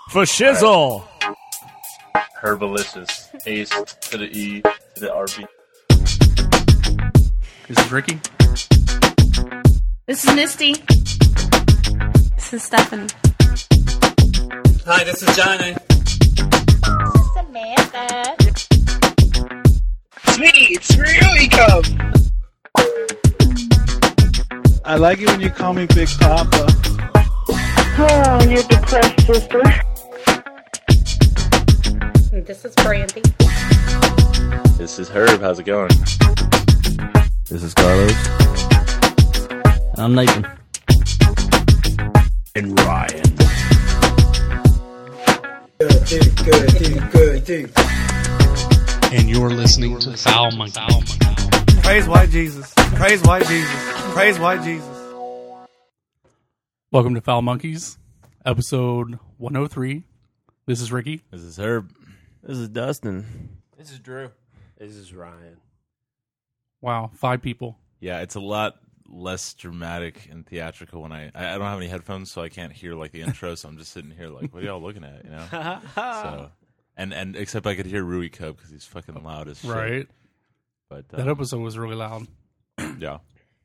For shizzle. Herbalicious. Ace to the E to the RB. This is Ricky. This is Misty. This is Stephanie. Hi, this is Johnny. Samantha. It's me, it's really come. I like it when you call me Big Papa. Oh, you're depressed, sister. This is Brandy. This is Herb. How's it going? This is Carlos. I'm Nathan. And Ryan. Good. And you're listening to Foul Monkey. Praise white Jesus. Praise white Jesus. Praise white Jesus. Welcome to Foul Monkeys, episode 103. This is Ricky. This is Herb. This is Dustin. This is Drew. This is Ryan. Wow, 5 people. Yeah, it's a lot less dramatic and theatrical when I don't have any headphones, so I can't hear like the intro. So I'm just sitting here like, what are y'all looking at? You know. So and except I could hear Rui Cub because he's fucking loud as shit. Right. But That episode was really loud. yeah.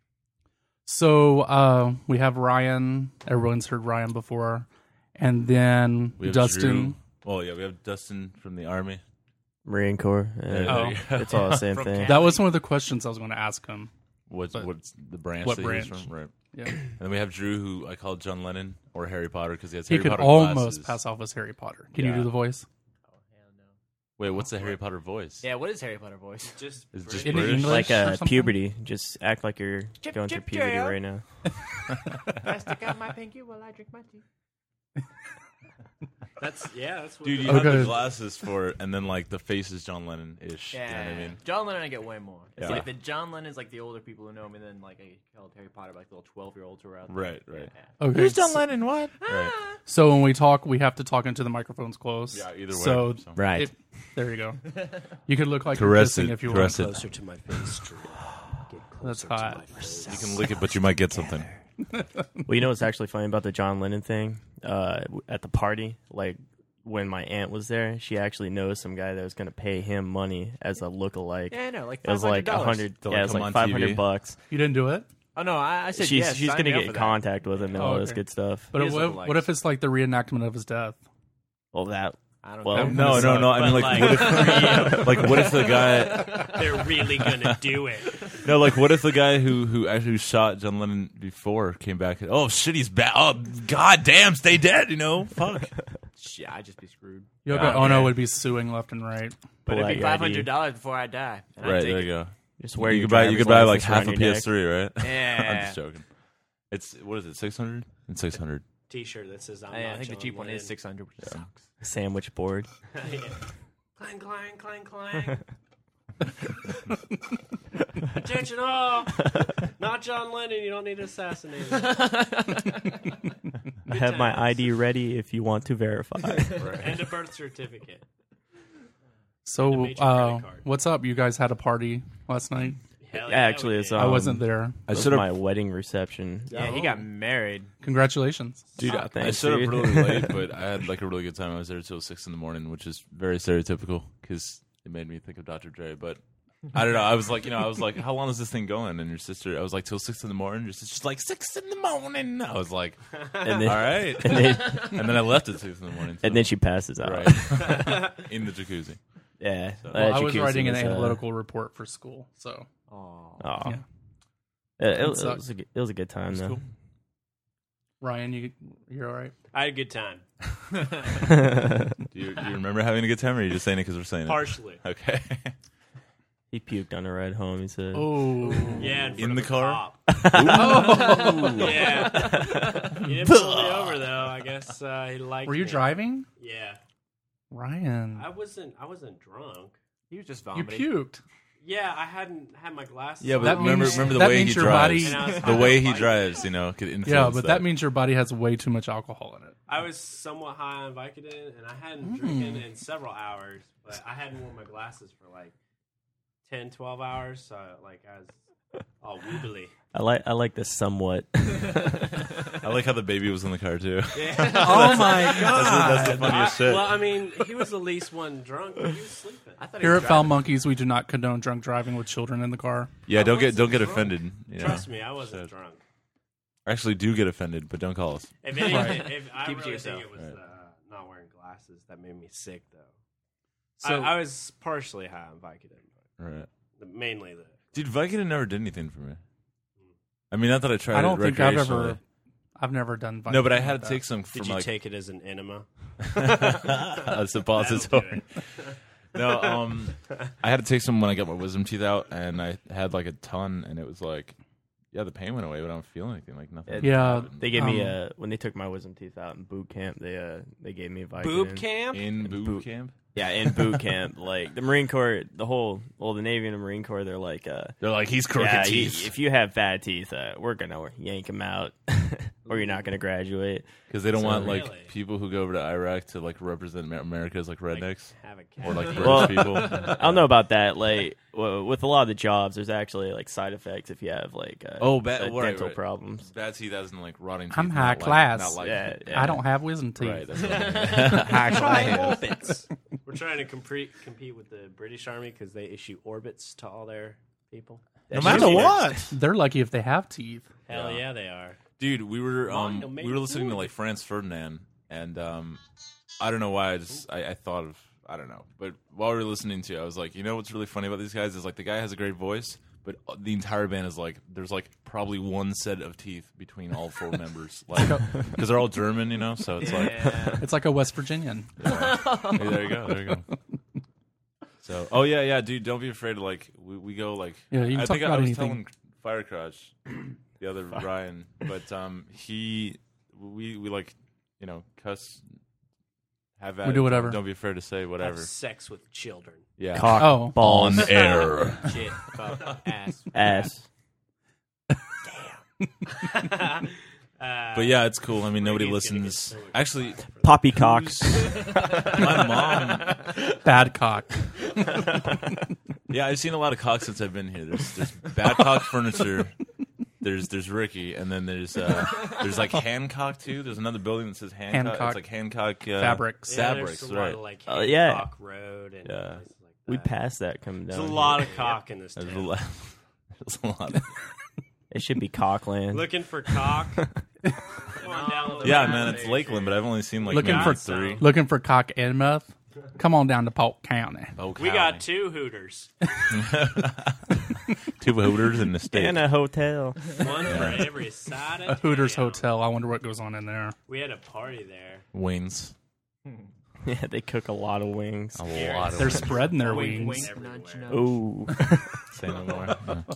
So we have Ryan. Everyone's heard Ryan before. And then We have Dustin. Drew. Well, yeah, we have Dustin from the Army. Marine Corps. Oh. It's all the same thing. That was one of the questions I was going to ask him. What's the branch? What that branch? he's from? Right. Yeah. And then we have Drew, who I call John Lennon or Harry Potter because he has He Harry could Potter almost glasses. pass off as Harry Potter. Can Yeah. you do the voice? Wait, what's the Harry Potter voice? Yeah, what is Harry Potter voice? Is it just In British? English? like or something? puberty. Just act like you're going through chip, puberty Joe. right now. I stick out my pinky while I drink my tea. That's what. Dude, you Okay. have the glasses for it, and then like the face is John Lennon-ish. Yeah, You know what I mean? John Lennon I get way more. It's Yeah. like the John Lennon's like the older people who know him, and then like I called Harry Potter like the little 12-year-olds who are out there. Right. Yeah. Okay. Lennon? What? Right. So when we talk, we have to talk into the microphones close. Yeah, either way. So Right. there you go. You could look like Caress you're kissing it, if you caress want. it. Closer to my face, Drew. Get That's closer to hot. my face. You can lick it, but you might get something. Well, you know what's actually funny about the John Lennon thing? At the party, like when my aunt was there, she actually knows some guy that was going to pay him money as a lookalike. Yeah, I know, like It was like $500. $100. Yeah, it was come like on $500 TV. bucks. You didn't do it? Oh no, I said She's yes. she's sign gonna me up get for in that. contact with him and all this okay. good stuff. But He is what lookalikes. if it's like the reenactment of his death? Well, that I don't Well, know. No. I mean, like, what if, like, what if the guy? They're really gonna do it. No, like, what if the guy who actually shot John Lennon before came back? And, oh shit, he's back. Oh god damn, stay dead. You know, fuck. Shit, I'd just be screwed. Yoko Oh, Ono yeah. would be suing left and right. But Pull it'd out be your ID. $500 before I die. And I'd Right take there it. you go. Just wear You your could buy driver's like license half a around your neck. PS3, right? Yeah. I'm just joking. It's what is it? 600 and 600. T-shirt that says I'm I not think the John cheap one is Lennon. 600, which sucks. Sandwich board. Yeah. Clang, clang, clang, clang. Attention all! Not John Lennon. You don't need to assassinate him. I have my ID ready if you want to verify. And a birth certificate. So, major credit card. what's up? You guys had a party last night? Hell Actually, we it's did. I wasn't there. I It was should have, my wedding reception. Yeah, he got married. Congratulations. dude. Oh, I thanks, showed up dude. really late, but I had like a really good time. I was there till 6 in the morning, which is very stereotypical because it made me think of Dr. Dre. But I don't know. I was like, how long is this thing going? And your sister, I was like, till 6 in the morning. Your sister's like 6 in the morning. I was like, And then, all right. and then, And then I left at 6 in the morning. and then she passes out. right in the jacuzzi. Yeah. Well, I was jacuzzi writing an was, analytical report for school, so Oh. Aw. Yeah. It sucked. was it was a good time though. cool. Ryan, you're all right. I had a good time. Do you remember having a good time, or are you just saying it because we're saying it? Partially. Okay. He puked on the ride home. He said, Oh, Yeah, in, front In of the a car? cop. Yeah. He didn't pull me over though. I guess he liked. were you me. driving, Yeah. Ryan? I wasn't drunk. He was just You vomiting. puked. Yeah, I hadn't had my glasses. Yeah, on. but That remember, means- remember the that way means he your drives. body- And I was The high way on he Vicodin. drives, could influence Yeah, but that that means your body has way too much alcohol in it. I was somewhat high on Vicodin, and I hadn't drinking in several hours, but I hadn't worn my glasses for like 10, 12 hours, so like I was Oh, woobly. I like this somewhat. I like how the baby was in the car too. Oh my god! That's the funniest shit. Well, I mean, he was the least one drunk. He was sleeping. I thought Here at Foul Monkeys, we do not condone drunk driving with children in the car. Yeah, don't get offended. You know? Trust me, I wasn't drunk. Actually, do get offended, but don't call us. If anything, if I Keep it to really yourself. think it was not wearing glasses that made me sick, though. So- I was partially high on Vicodin, Right. but mainly the. Dude, Vicodin never did anything for me. I mean, not that I tried I don't it think I've recreationally. I've never done. No, but I Vicodin had like to that. take some for Did you my take it as an enema? a suppository. No, I had to take some when I got my wisdom teeth out, and I had like a ton, and it was like, yeah, the pain went away, but I don't feel anything, like nothing. Yeah. They gave me when they took my wisdom teeth out in boot camp. They gave me Vicodin. Boob camp? In boot camp. Yeah, in boot camp, like the Marine Corps, the Navy and the Marine Corps, they're like, He's crooked yeah, teeth if you have bad teeth, we're gonna yank them out, or you're not gonna graduate. because they don't want Really? like people who go over to Iraq to like represent America as like rednecks Have a or like British Well, people. I don't know about that. Like with a lot of the jobs, there's actually like side effects if you have like dental problems. Bad teeth, as in like rotting teeth. I'm not high like- class. not like Yeah, I don't have wisdom teeth. Right. That's what I mean. High Try class. orbits. We're trying to compete with the British Army because they issue orbits to all their people. No matter what. They're lucky if they have teeth. Hell yeah, they are. Dude, we were Mine we made were listening to wood. like Franz Ferdinand, and I don't know why I thought of I don't know, but while we were listening to it, I was like, you know what's really funny about these guys is like the guy has a great voice, but the entire band is like there's like probably one set of teeth between all four members, like because they're all German, you know, so it's like It's like a West Virginian. hey, there you go. So, oh yeah, dude, don't be afraid to like we go like Yeah, you can I talk think about I was anything. telling Firecrotch, the other Ryan, but we like you know cuss, have at We it, do whatever. Don't be afraid to say whatever. Have sex with children. Yeah, Cock, Oh. balls, on air. Shit. Fuck. Ass. ass. But yeah, it's cool. I mean, nobody He's gonna get listens. so excited Actually, for that. Poppy cock. my mom. Bad cock. Yeah, I've seen a lot of cock since I've been here. There's Badcock Furniture. There's Ricky, and then there's like Hancock too. There's another building that says Hancock. Hancock. It's like Hancock Fabrics. Yeah, Fabrics, there's a lot right? of, like, Yeah. Hancock Road and Yeah. places like We that. passed that coming down. There's a here. lot of cock in this There's a town. lot. There's a lot. It should be Cockland. Looking for cock. Come on down the Yeah, road, man, it's baby. Lakeland, but I've only seen like Looking maybe for 3. Looking for cock and meth? Come on down to Polk County. Oh, We got 2 Hooters. 2 Hooters in the state. And a hotel. One for every side of A Hooters town. hotel. I wonder what goes on in there. We had a party there. Wings. Yeah, they cook a lot of wings. A lot of They're wings. spreading their Wink, wings. wink, nudge, nudge. Ooh. Say no more.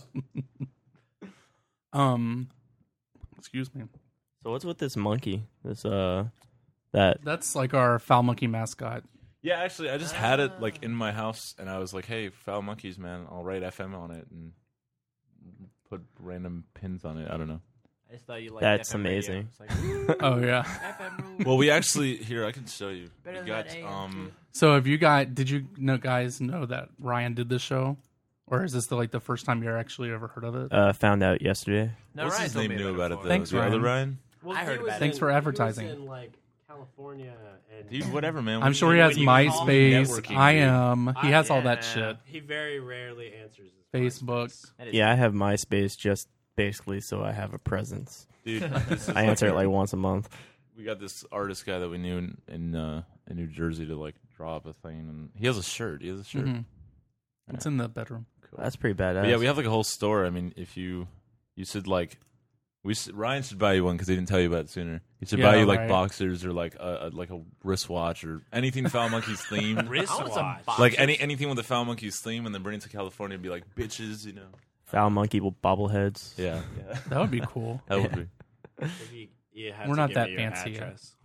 Yeah. Excuse me. So what's with this monkey? That That's like our Foul Monkey mascot. Yeah, actually, I just had it like in my house, and I was like, "Hey, Foul Monkeys, man! I'll write FM on it and put random pins on it." I don't know. I just thought you liked That's FM radio. amazing. It's like, ooh, Oh yeah. FM rule. Well, we actually here I can show you. Better We than got that AM, So have you did you guys know that Ryan did this show? Or is this the first time you're actually ever heard of it? found out yesterday. No, What's Ryan his told name me knew about it before. though? Thanks, the other Ryan. Ryan. Well, I heard he was about it. Thanks for he was advertising. in, like, California and Dude, whatever, man. I'm sure he has when you call MySpace, networking, I dude. am. He has all that Yeah. shit. he very rarely answers his Facebook. That is- Yeah, I have MySpace just basically so I have a presence. Dude, this is I answer it a- like once a month. We got this artist guy that we knew in New Jersey to like draw up a thing, and he has a shirt. Mhm. It's in the bedroom. Cool. That's pretty badass. But yeah, we have like a whole store. I mean, if you should like, Ryan should buy you one because he didn't tell you about it sooner. He should Yeah, buy you like right. boxers or like a wristwatch or anything Foul Monkeys themed. wristwatch. Like anything with the Foul Monkeys theme, and then bring it to California and be like bitches, you know? Foul monkey with bobbleheads. Yeah, That would be cool. that would be. If you have We're to not give that me your fancy yet. address.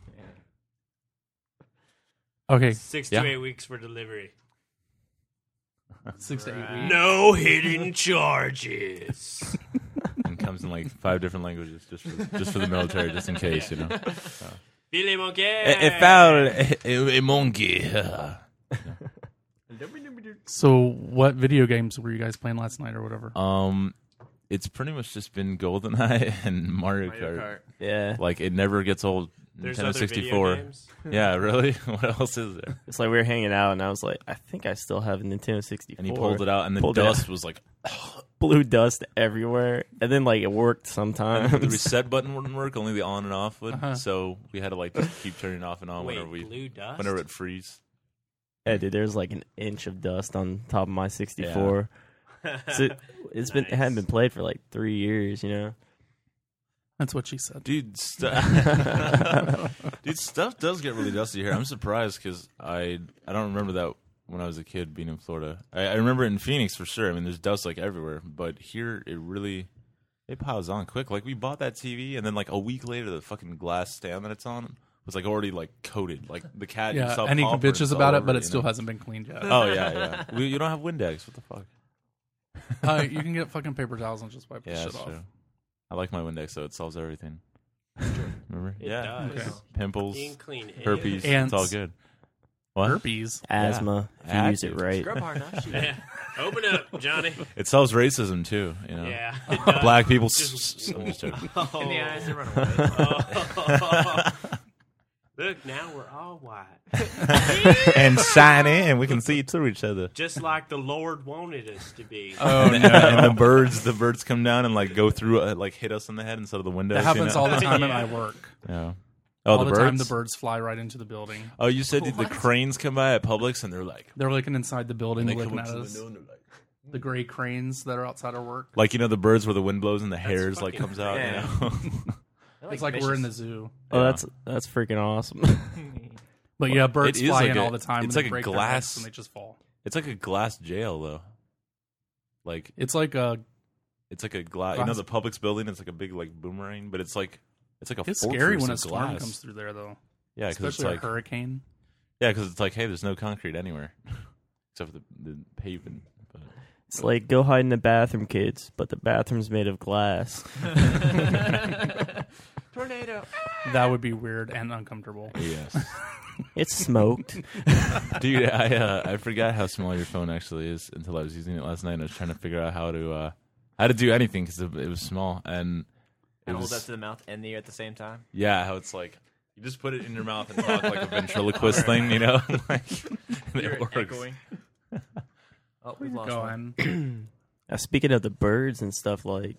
Okay. 6 Yeah. to 8 weeks for delivery. 6 to 8 weeks. No hidden charges. And comes in like 5 different languages just for the military, just in case, you know. Billy Monkey. a monkey. So what video games were you guys playing last night or whatever? it's pretty much just been GoldenEye and Mario Kart. Yeah. Like it never gets old. There's Nintendo other 64. video games? Yeah, really? What else is there? It's like we were hanging out, and I was like, I think I still have a Nintendo 64. And he pulled it out, and the Pulled it dust out. was like, Blue dust everywhere, and then like it worked sometimes. the reset button wouldn't work. Only the on and off would. Uh-huh. So we had to like just keep turning it off and on Wait, whenever dust? whenever it freeze. Yeah, dude, there's like an inch of dust on top of my 64. So it hadn't been played for like 3 years, you know. That's what she said. Dude, stuff does get really dusty here. I'm surprised because I don't remember that when I was a kid being in Florida. I remember it in Phoenix for sure. I mean, there's dust like everywhere, but here it piles on quick. Like we bought that TV, and then like a week later, the fucking glass stand that it's on was like already like coated. Like the cat. Yeah, saw and he Popper, bitches it's about all it, but over, it you still know? hasn't been cleaned yet. Oh yeah. You don't have Windex. What the fuck? You can get fucking paper towels and just wipe the Yeah, shit that's off. true. I like my Windex, so it solves everything. Remember? It Yeah. does. Okay. Pimples, You can clean it. herpes, Ants. it's all good. What? Herpes. Asthma, if you use it right. Scrub hard enough. Yeah. Open up, Johnny. It solves racism too. You know. Yeah. it does. Black people. Just- I'm just joking. In the eyes and run away. Look, now we're all white. and shiny, and we can see through each other. Just like the Lord wanted us to be. Oh no. And the birds come down and like go through, like hit us in the head instead of the windows. That happens you know? all the time at Yeah. my work. Yeah. Oh, All the the time, birds. the birds fly right into the building. Oh, you said the cranes come by at Publix and they're like, They're looking inside the building, they looking come up at to the us. window and they're like, The gray cranes that are outside our work. like, you know, the birds where the wind blows and the hairs like fucking- comes out. yeah. You know? It's like we're in the zoo. Oh, Yeah. that's freaking awesome. But yeah, birds It is fly like in a- all the time. it's and like they a break their glass- necks and they just fall. It's like a glass jail though. Like It's like a. it's like a glass. You know, the Publix building. It's like a big like boomerang, but it's like a. It's fortress scary when a of storm glass. comes through there, though. Yeah, because it's Especially like a hurricane. it's like, hey, there's no concrete anywhere except for the pavement. But It's like go hide in the bathroom, kids, but the bathroom's made of glass. Tornado. That would be weird and uncomfortable. yes, It's smoked. dude, I forgot how small your phone actually is until I was using it last night. And I was trying to figure out how to do anything because it was small and it And hold was up to the mouth and the ear at the same time. yeah, how it's like. You just put it in your mouth and talk like a ventriloquist thing, you know? Like, You're it works. echoing. Oh, we've lost one. Going. Speaking of the birds and stuff, like,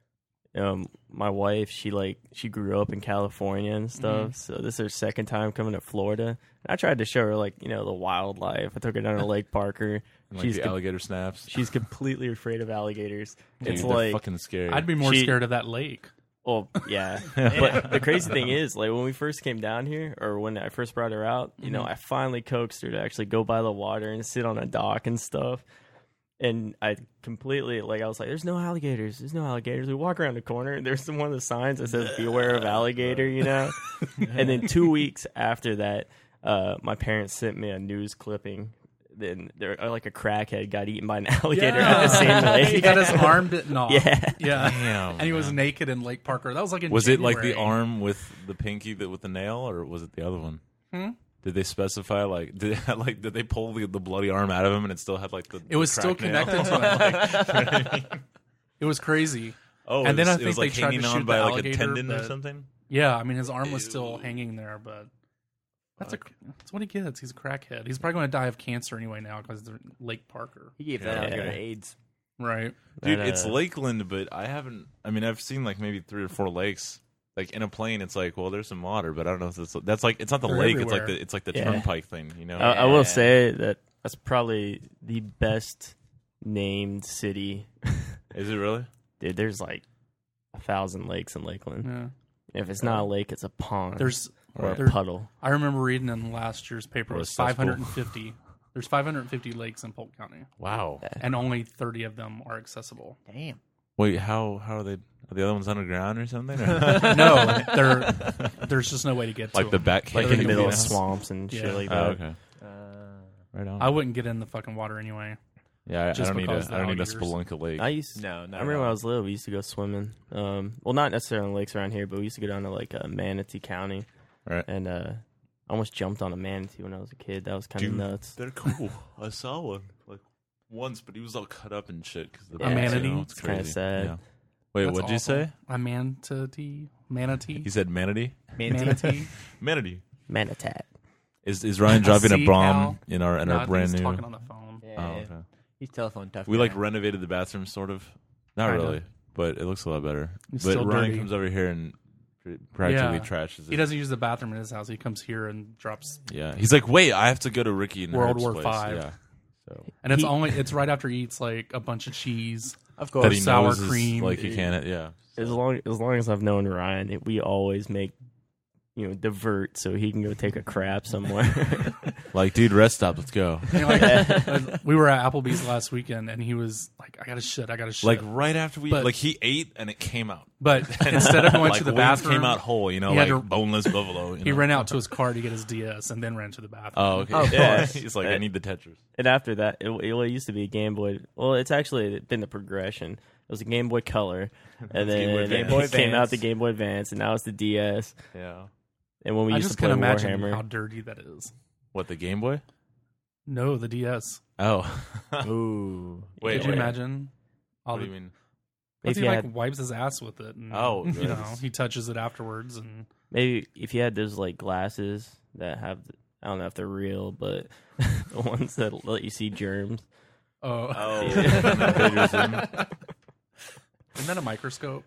my wife, she grew up in California and stuff. So this is her second time coming to Florida. And I tried to show her, like, you know, the wildlife. I took her down to Lake Parker. And like the alligator snaps. She's completely afraid of alligators. Dude, It's they're like fucking scary. I'd be more She- scared of that lake. Well, yeah. But the crazy thing is, like, when we first came down here, or when I first brought her out, you know, I finally coaxed her to actually go by the water and sit on a dock and stuff. And I completely, like, I was like, there's no alligators. There's no alligators. We walk around the corner, and there's one of the signs that says, beware of alligator, you know? And then 2 weeks after that, my parents sent me a news clipping. Then like a crackhead got eaten by an alligator at the same lake. He got his arm bitten off. Yeah. Yeah. Damn, And he was man. naked in Lake Parker. That was like in Was it like the January. arm with the pinky with the nail, or was it the other one? Hmm? Did they specify did they pull the bloody arm out of him and it still had like the It was the still cracked nail? connected to him. It was crazy. Oh, And then I it think was like they tried to hanging on shoot by the like a alligator, tendon or but- something. Yeah, I mean, his arm was still hanging there, but that's what he gets. He's a crackhead. He's probably going to die of cancer anyway now because they're Lake Parker. He gave that Yeah. alligator AIDS. Right. Dude, But, it's Lakeland, but I've seen like maybe 3 or 4 lakes. Like in a plane, it's like, well, there's some water, but I don't know if that's like it's not the They're lake. everywhere. It's like the Yeah. turnpike thing, you know. I will say that that's probably the best named city. Is it really? Dude, there's like 1,000 lakes in Lakeland. Yeah. If it's not a lake, it's a pond There's or there- a puddle. I remember reading in last year's paper Or it a was cesspool. 550. There's 550 lakes in Polk County, Wow. and only 30 of them are accessible. Damn. Wait, how are they? Are the other ones underground or something? Or? No, there's just no way to get to Like the them. back Like cave in the middle of house? swamps and Yeah. shit like Oh, that. okay. Right on. I wouldn't get in the fucking water anyway. Yeah, I just don't need because a the I don't need a alligators. Spelunka lake. I used. No, I not remember when I was little, we used to go swimming. Well, not necessarily in lakes around here, but we used to go down to like Manatee County, Right. and I almost jumped on a manatee when I was a kid. That was kind of Dude, nuts. They're cool. I saw one like once, but he was all cut up and shit. Cause the A bones, manatee? You know, it's It's kinda crazy. sad. Yeah. Wait, That's what'd you awful. say? A manatee. He said manatee. Manatee. Manatee. Manitat. Is Ryan driving a sea bomb cow. in our No, I think brand he's new? talking on the phone. Yeah, Oh, okay. he's telephone tough. We guy. like renovated the bathroom, sort of. Not Kinda. really, but it looks a lot better. It's but still Ryan dirty. comes over here and practically Yeah. trashes it. He doesn't use the bathroom in his house. He comes here and drops. Yeah, he's like, wait, I have to go to Ricky and World Herb's War place. V. Yeah, so And it's right after he eats like a bunch of cheese. Of that course. he sour knows is, cream. like he can. Yeah, As long as I've known Ryan, we always make divert so he can go take a crap somewhere. like, dude, rest stop, let's go. You know, like, we were at Applebee's last weekend, and he was like, "I gotta shit. Like right after But- like he ate and it came out. But instead of going Like to the wings bathroom, came out whole, he like had to- boneless buffalo. he ran out to his car to get his DS, and then ran to the bathroom. Oh, okay. Of Yeah, course. he's like, I need the Tetris. And after that, it used to be a Game Boy. Well, it's actually been the progression. It was a Game Boy Color, and then Game Boy it came out Advance. the Game Boy Advance, and now it's the DS. Yeah. And when we I used just to play can imagine Warhammer, how dirty that is. What, the Game Boy? No, the DS. Oh, Ooh. wait. Could you imagine? All What do the, you mean? Because If he you like had- wipes his ass with it. And, Oh, you know, yes. he touches it afterwards, and maybe if you had those like glasses that have, I don't know if they're real, but the ones that let you see germs. Isn't that a microscope?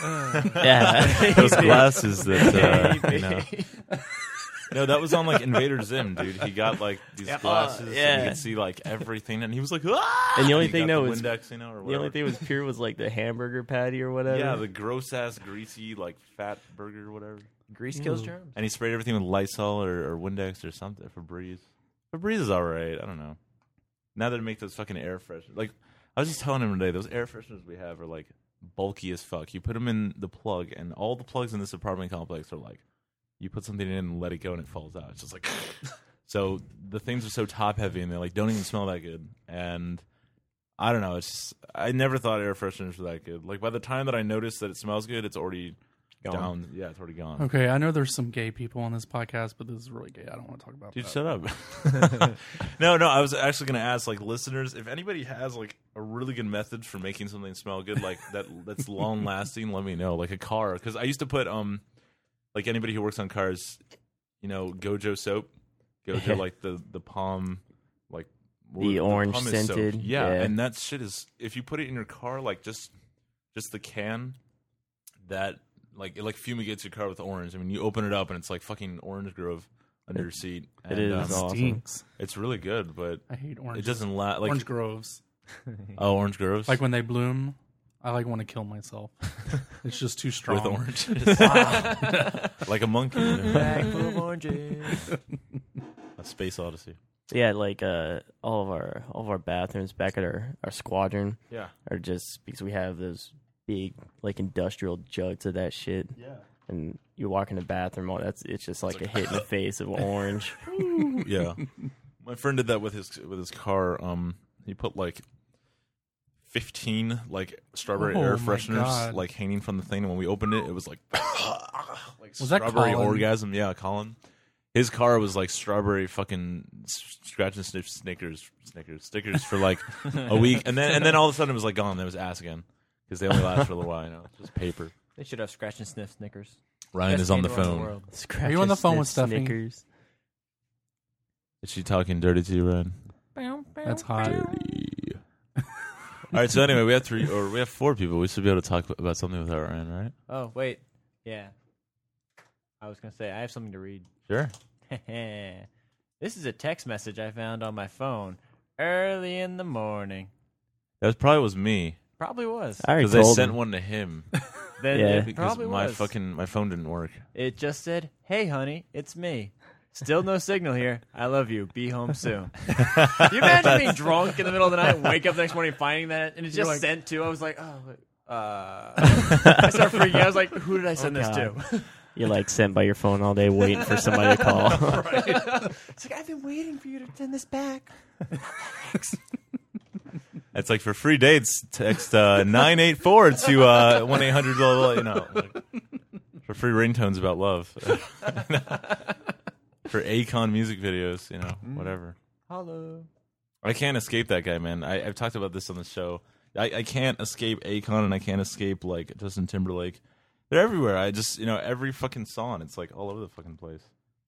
Yeah, Those glasses that, Maybe. No, that was on like Invader Zim, dude. He got like these glasses and yeah. you could see like everything, and he was like, ah! And the only He thing got that the was Windex, or the only whatever. thing was pure was like the hamburger patty or whatever. Yeah, the gross ass, greasy, like fat burger or whatever. Grease kills germs. And he sprayed everything with Lysol or Windex or something. Febreze. Febreze is all right. I don't know. Now that it makes those fucking air fresheners, like I was just telling him today, those air fresheners we have are like bulky as fuck. You put them in the plug, and all the plugs in this apartment complex are like, you put something in and let it go, and it falls out. It's just like, so the things are so top heavy, and they like don't even smell that good. And I don't know. It's just, I never thought air fresheners were that good. Like by the time that I noticed that it smells good, it's already down. Yeah, it's already gone. Okay, I know there's some gay people on this podcast, but this is really gay. I don't want to talk about Dude, that. shut up. No, I was actually going to ask, like, listeners, if anybody has, like, a really good method for making something smell good, like, that's long-lasting, let me know. Like a car. Because I used to put, like, anybody who works on cars, Gojo soap. Gojo, like, the palm, like... The orange palm is scented, soap. yeah. And that shit is... If you put it in your car, like, just the can, that... Like it fumigates your car with orange. I mean, you open it up and it's like fucking Orange Grove under your seat. It And, is awesome. Stinks. It's really good, but I hate orange. it doesn't like Orange groves. Oh, Orange Groves, Like when they bloom, I like want to kill myself. It's just too strong. with oranges, like a monkey. Bag full of oranges. A Space Odyssey. Yeah, like all of our bathrooms back at our squadron Yeah, are just because we have those big like industrial jugs of that shit. yeah. And you walk in the bathroom, it's just like a hit in the face of orange. Yeah. My friend did that with his car. He put like 15 like strawberry Oh air my fresheners God. like hanging from the thing, and when we opened it, it was like Was that strawberry Colin? orgasm. Yeah, Colin. His car was like strawberry fucking scratch and sniff stickers for like a week, and then all of a sudden it was like gone. There was ass again because they only last for a little while. It's just paper. They should have scratch and sniff Snickers. Ryan Best is on the candy bar in phone. world. Scratch Are you on the and phone with sniff Stephanie? Snickers. Is she talking dirty to you, Ryan? That's hot. Dirty. All right. So anyway, we have 4 people. We should be able to talk about something with our Ryan, right? Oh, wait. Yeah. I was going to say, I have something to read. Sure. This is a text message I found on my phone early in the morning. That probably was me Probably was. I already because I told sent him. one to him Then Yeah. it because probably my was. my phone didn't work. It just said, "Hey, honey, it's me. Still no signal here. I love you. Be home soon." Can you imagine being drunk in the middle of the night and wake up the next morning finding that? And it's just like- sent to. I was like, I started freaking out. I was like, who did I send this to? You're like sent by your phone all day waiting for somebody to call. It's like, I've been waiting for you to send this back. It's like for free dates, text 984 to 1-800 like, for free ringtones about love. For Akon music videos, whatever. Hello. I can't escape that guy, man. I've talked about this on the show. I can't escape Akon, and I can't escape like Justin Timberlake. They're everywhere. I just every fucking song, it's like all over the fucking place.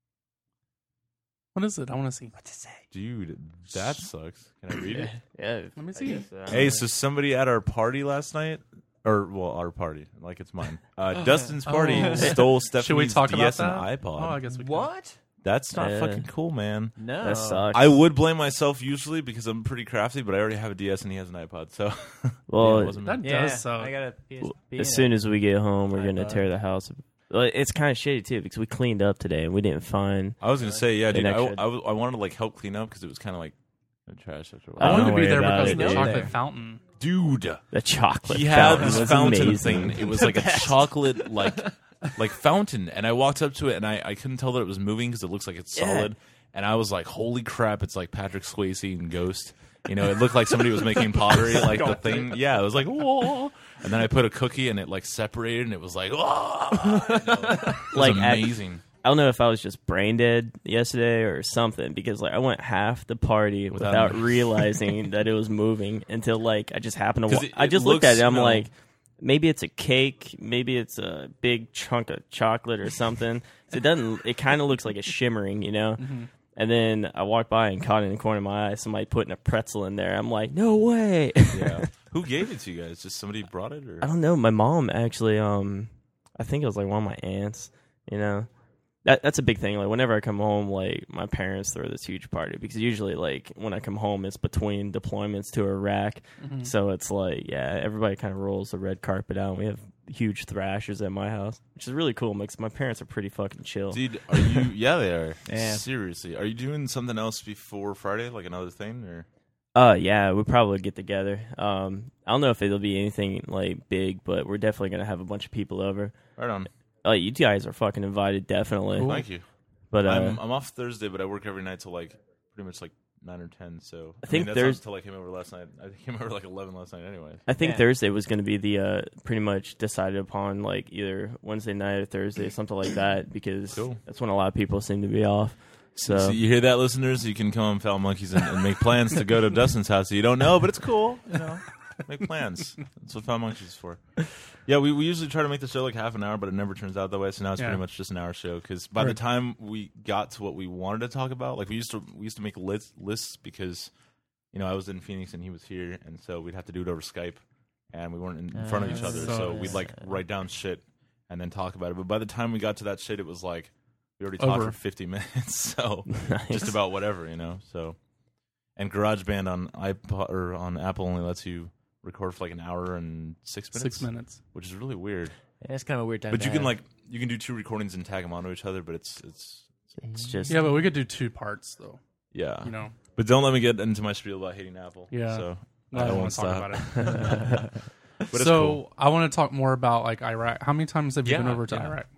What is it? I want to see. What to say? Dude, that sucks. Can I read it? Yeah. Let me see. Hey, so somebody at our party last night, our party, like it's mine. Dustin's party stole Stephanie's Should we talk DS about that? and iPod. Oh, I guess we What? That's not Yeah. fucking cool, man. No. That sucks. I would blame myself usually because I'm pretty crafty, but I already have a DS and he has an iPod, so Well, it wasn't me. That Yeah, does suck. I got a PSP. as soon as we get home, we're gonna iPod. tear the house. Well, it's kind of shitty too because we cleaned up today and we didn't find. I was gonna say, yeah, dude. An I extra- wanted to like help clean up because it was kind of like trash after a I while. wanted Don't to be worry there about because it, of the dude. chocolate There. fountain. Dude, The chocolate. he had fountain this was fountain amazing. thing. It was like a chocolate like fountain, and I walked up to it and I couldn't tell that it was moving because it looks like it's Yeah. solid. And I was like, "Holy crap! It's like Patrick Swayze and Ghost." It looked like somebody was making pottery, like the thing. Yeah, it was like, whoa. And then I put a cookie and it like separated, and it was like, whoa. It was Like, amazing. I don't know if I was just brain dead yesterday or something because like I went half the party without realizing that it was moving until like I just happened to. 'Cause I it just looked at looks, it. I'm you know- like, maybe it's a cake, maybe it's a big chunk of chocolate or something. So it doesn't. It kind of looks like it's shimmering, And then I walked by and caught it in the corner of my eye. Somebody putting a pretzel in there. I'm like, no way. Yeah. Who gave it to you guys? Just somebody brought it, or I don't know. My mom actually. I think it was like one of my aunts. That's a big thing. Like whenever I come home, like my parents throw this huge party because usually like when I come home, it's between deployments to Iraq. So it's like everybody kind of rolls the red carpet out. And we have huge thrashers at my house, which is really cool because my parents are pretty fucking chill. Dude, are you? Yeah, they are. Yeah. Seriously, are you doing something else before Friday, like another thing, or? Yeah, we'll probably get together. I don't know if it'll be anything like big, but we're definitely gonna have a bunch of people over. Right on. You guys are fucking invited, definitely. Cool. Thank you. But I'm off Thursday, but I work every night till like pretty much like 9 or 10. So I think that's there's- until I came over last night. I came over like 11 last night, anyway. I think Yeah. Thursday was going to be the pretty much decided upon like either Wednesday night or Thursday, something like that, because Cool. that's when a lot of people seem to be off. So you hear that, listeners? You can come on Foul Monkeys and make plans to go to Dustin's house. You don't know, but it's cool. Make plans. That's what Foul Monkeys is for. Yeah, we usually try to make the show like half an hour, but it never turns out that way. So now it's pretty much just an hour show. Because by the time we got to what we wanted to talk about, like we used to make lists because I was in Phoenix and he was here, and so we'd have to do it over Skype, and we weren't in front of each other, so we'd like write down shit and then talk about it. But by the time we got to that shit, it was like we already talked Over. for 50 minutes, so Nice. just about whatever, So, and GarageBand on iPod or on Apple only lets you record for like an hour and 6 minutes. 6 minutes. Which is really weird. Yeah, it's kind of a weird time. But to you can have. you can do 2 recordings and tag them onto each other, but it's it's just Yeah, but we could do 2 parts though. yeah. But don't let me get into my spiel about hating Apple. Yeah. So I don't won't want to talk stop. about it. But it's So cool. I want to talk more about like Iraq. How many times have you been over to yeah. Iraq?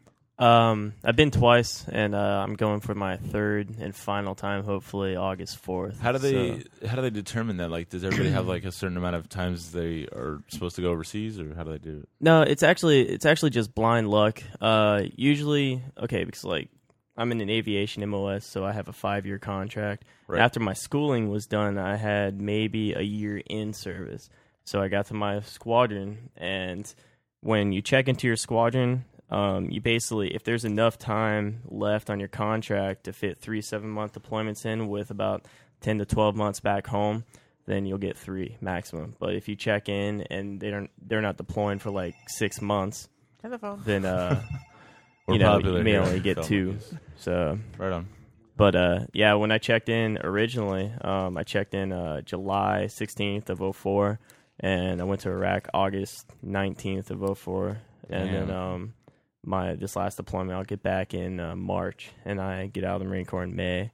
I've been twice, and I'm going for my third and final time. Hopefully, August 4th. How do they determine that? Like, does everybody have like a certain amount of times they are supposed to go overseas, or how do they do it? No, it's actually just blind luck. Usually, because like I'm in an aviation MOS, so I have a 5-year contract. Right. After my schooling was done, I had maybe a year in service. So I got to my squadron, and when you check into your squadron, you basically, if there's enough time left on your contract to fit 3 7-month deployments in with about 10 to 12 months back home, then you'll get 3 maximum. But if you check in and they're not deploying for like 6 months, then We're you popular may here only at get Film 2. Monkeys. So Right on. but yeah, when I checked in originally, I checked in July 16th of 04, and I went to Iraq August 19th of 04, and then this last deployment I'll get back in March, and I get out of the Marine Corps in May.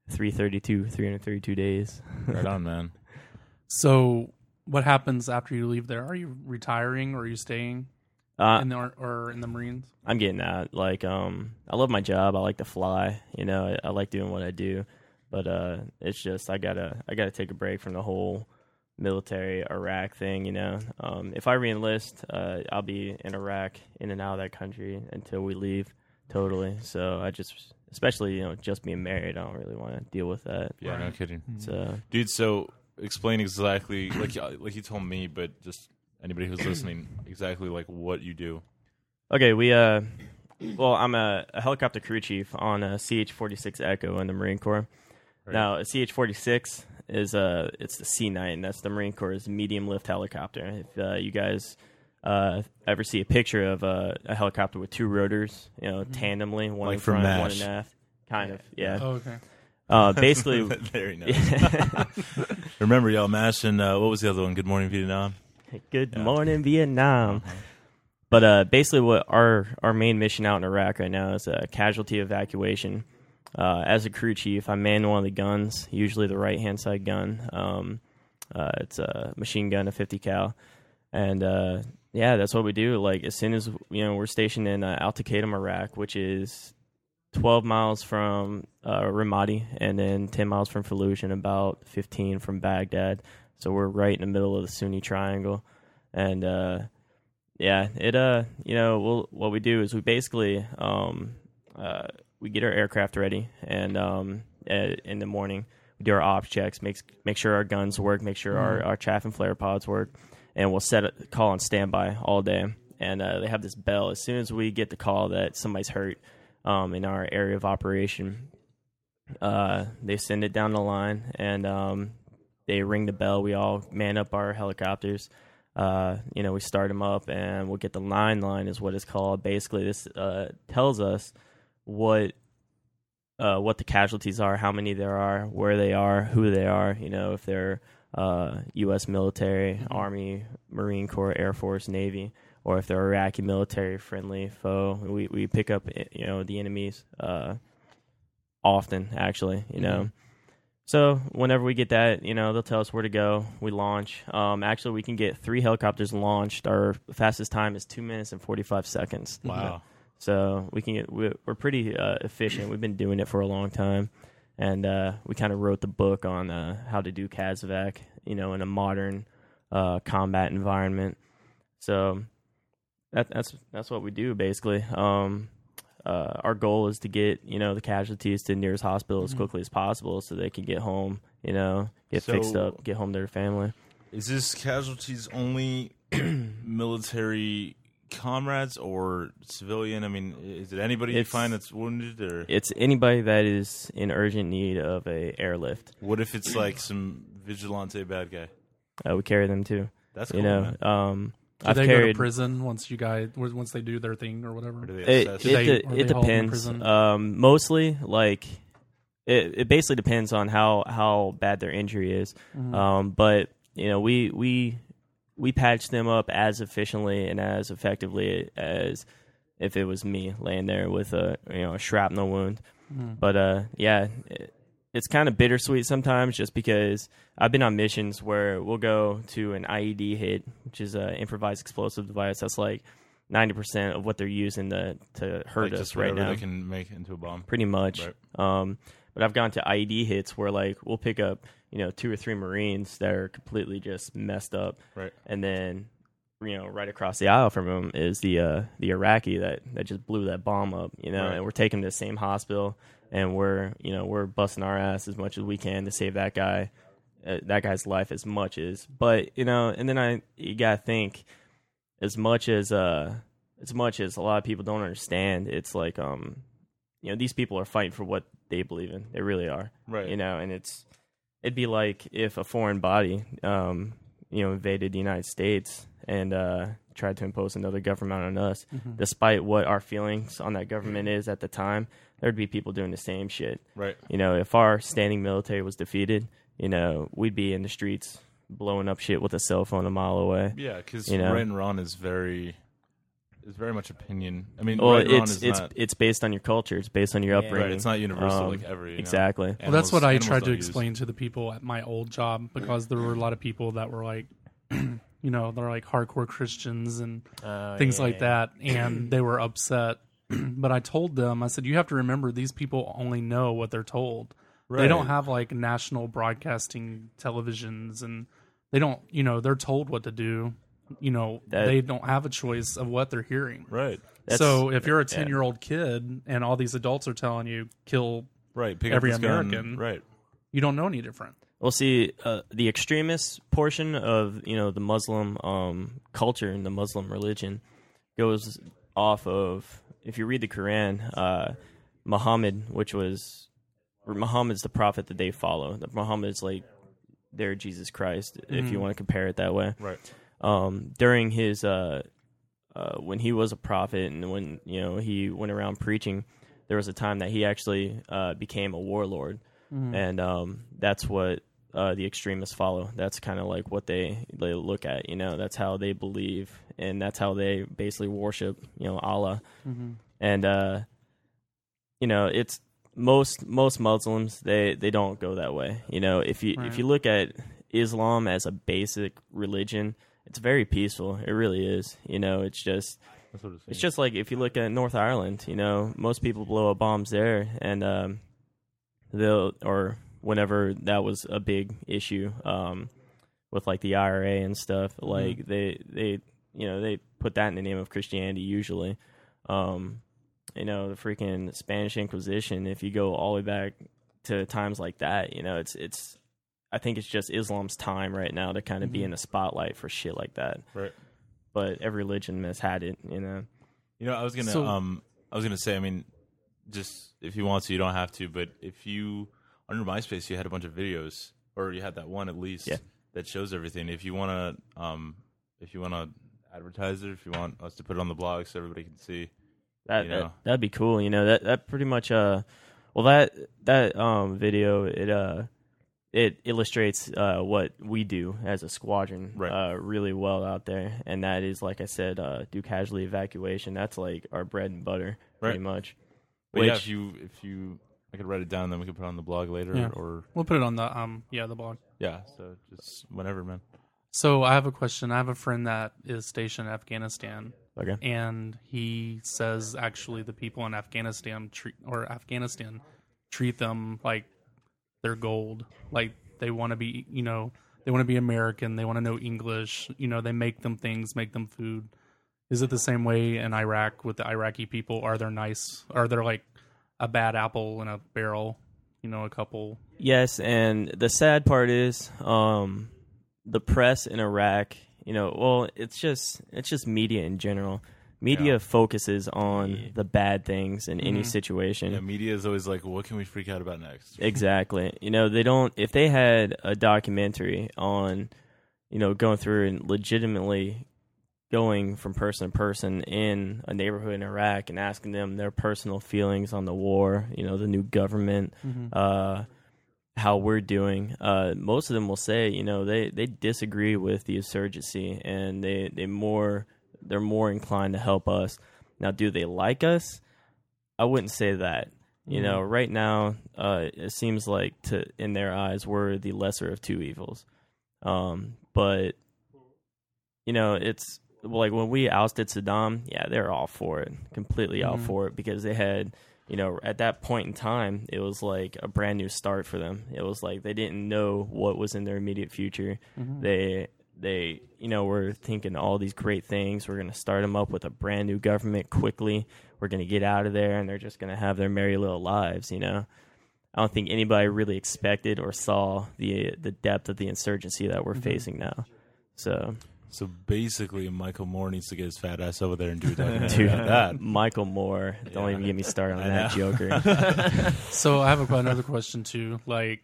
332 days. Right on, man. So what happens after you leave there? Are you retiring or are you staying in the Marines? I'm getting out. Like, I love my job. I like to fly. I like doing what I do. But it's just I gotta take a break from the whole military Iraq thing. If I reenlist, I'll be in Iraq, in and out of that country until we leave totally. So I just, especially just being married, I don't really want to deal with that. Yeah, no kidding. So Dude, so explain exactly like you told me, but just anybody who's listening, exactly like what you do. Okay, well, I'm a helicopter crew chief on a CH-46 Echo in the Marine Corps. Right. Now, a CH-46 is it's the C9. That's the Marine Corps' medium lift helicopter. If you guys ever see a picture of a helicopter with two rotors, tandemly, one Like in from front, one MASH. in aft, kind of, yeah. Oh, okay. Basically, Very nice. Remember, y'all, MASH and what was the other one? Good Morning Vietnam. Good morning, Vietnam. But basically, what our main mission out in Iraq right now is casualty evacuation. As a crew chief, I man one of the guns, usually the right-hand side gun. It's a machine gun, a 50 cal, and that's what we do. Like as soon as we're stationed in Al Taqaddum, Iraq, which is 12 miles from Ramadi, and then 10 miles from Fallujah, and about 15 from Baghdad. So we're right in the middle of the Sunni Triangle, and what we do is we basically we get our aircraft ready, and in the morning we do our ops checks, make sure our guns work, make sure our chaff and flare pods work, and we'll set a call on standby all day. And they have this bell. As soon as we get the call that somebody's hurt in our area of operation, they send it down the line, and they ring the bell. We all man up our helicopters. We start them up, and we'll get the line is what it's called. Basically, this tells us what the casualties are, how many there are, where they are, who they are. If they're U.S. military, Army, Marine Corps, Air Force, Navy, or if they're Iraqi military, friendly, foe. We pick up the enemies often, actually. So whenever we get that, they'll tell us where to go. We launch. Actually, we can get 3 helicopters launched. Our fastest time is 2 minutes and 45 seconds. Wow. So we're pretty efficient. We've been doing it for a long time, and we kind of wrote the book on how to do CASEVAC, in a modern combat environment. So that's what we do basically. Our goal is to get the casualties to the nearest hospital as quickly as possible, so they can get home, get fixed up, get home to their family. Is this casualties only military comrades or civilian? I mean, is it anybody you find that's wounded, or it's anybody that is in urgent need of a airlift? What if it's like some vigilante bad guy? We carry them too. That's cool, man. Do they go to prison once they do their thing or whatever? It depends. Mostly, like it basically depends on how bad their injury is. But we patch them up as efficiently and as effectively as if it was me laying there with a shrapnel wound. But it's kind of bittersweet sometimes, just because I've been on missions where we'll go to an IED hit, which is an improvised explosive device. That's like 90% of what they're using to hurt us right now. They can make it into a bomb. Pretty much. Right. But I've gone to IED hits where we'll pick up 2 or 3 Marines that are completely just messed up. Right. And then right across the aisle from them is the Iraqi that just blew that bomb up. Right. And we're taking him to the same hospital. And we're busting our ass as much as we can to save that guy's life as much as. But and then you gotta think, as much as a lot of people don't understand, it's like these people are fighting for what they believe in. They really are, right? And it'd be like if a foreign body invaded the United States and tried to impose another government on us, despite what our feelings on that government is at the time. There'd be people doing the same shit. Right. If our standing military was defeated, we'd be in the streets blowing up shit with a cell phone a mile away. Yeah, because right and wrong is very much opinion. I mean, well, right and wrong is not... it's based on your culture. It's based on your upbringing. Right, it's not universal like every... Exactly. Well, that's what I tried to explain to the people at my old job, because there were a lot of people that were like, they're like hardcore Christians and things like that, and they were upset. But I told them, I said, you have to remember, these people only know what they're told. Right. They don't have like national broadcasting televisions, and they don't, they're told what to do. They don't have a choice of what they're hearing. Right. So if you're a 10-year-old kid and all these adults are telling you kill every American, right? You don't know any different. Well, see, the extremist portion of the Muslim culture and the Muslim religion goes off of, if you read the Quran, Muhammad's the prophet that they follow. That Muhammad's like their Jesus Christ, if you want to compare it that way. Right. During his when he was a prophet and when he went around preaching, there was a time that he actually became a warlord, and that's what the extremists follow. That's kind of like what they look at. That's how they believe, and that's how they basically worship Allah. And it's most Muslims they don't go that way. If you look at Islam as a basic religion, it's very peaceful. It really is. It's just like if you look at North Ireland. Most people blow up bombs there, and whenever that was a big issue with like the IRA and stuff, like they put that in the name of Christianity usually. The freaking Spanish Inquisition, if you go all the way back to times like that, it's I think it's just Islam's time right now to kind of be in the spotlight for shit like that. Right. But every religion has had it, I was gonna say, I mean, just if you want to, you don't have to, but if you on your MySpace you had a bunch of videos, or you had that one at least that shows everything. If you wanna advertise it, if you want us to put it on the blog so everybody can see. That'd be cool. That pretty much that video it illustrates what we do as a squadron really well out there, and that is, like I said, do casualty evacuation. That's like our bread and butter, pretty much. But if you I could write it down, then we could put it on the blog later, or we'll put it on the blog. Yeah, so just whenever, man. So I have a question. I have a friend that is stationed in Afghanistan. Okay. And he says actually the people in Afghanistan treat them like they're gold. Like they want to be, they want to be American. They want to know English. They make them things, make them food. Is it the same way in Iraq with the Iraqi people? Are they nice? Are they like a bad apple in a barrel? A couple. Yes, and the sad part is the press in Iraq. It's just media in general. Media focuses on the bad things in any situation. Yeah, media is always like, what can we freak out about next? Exactly. They don't. If they had a documentary on, going through and legitimately going from person to person in a neighborhood in Iraq and asking them their personal feelings on the war, the new government, how we're doing, most of them will say, they disagree with the insurgency, and they're more inclined to help us. Now, do they like us? I wouldn't say that. Right now, it seems like in their eyes, we're the lesser of two evils. But it's like when we ousted Saddam, they're all for it, completely all for it, because they had. At that point in time, it was like a brand new start for them. It was like they didn't know what was in their immediate future. They were thinking all these great things. We're going to start them up with a brand new government quickly. We're going to get out of there, and they're just going to have their merry little lives, I don't think anybody really expected or saw the depth of the insurgency that we're facing now. So basically, Michael Moore needs to get his fat ass over there and do a documentary about that. Michael Moore, don't even get me started on that joker. So I have another question too. Like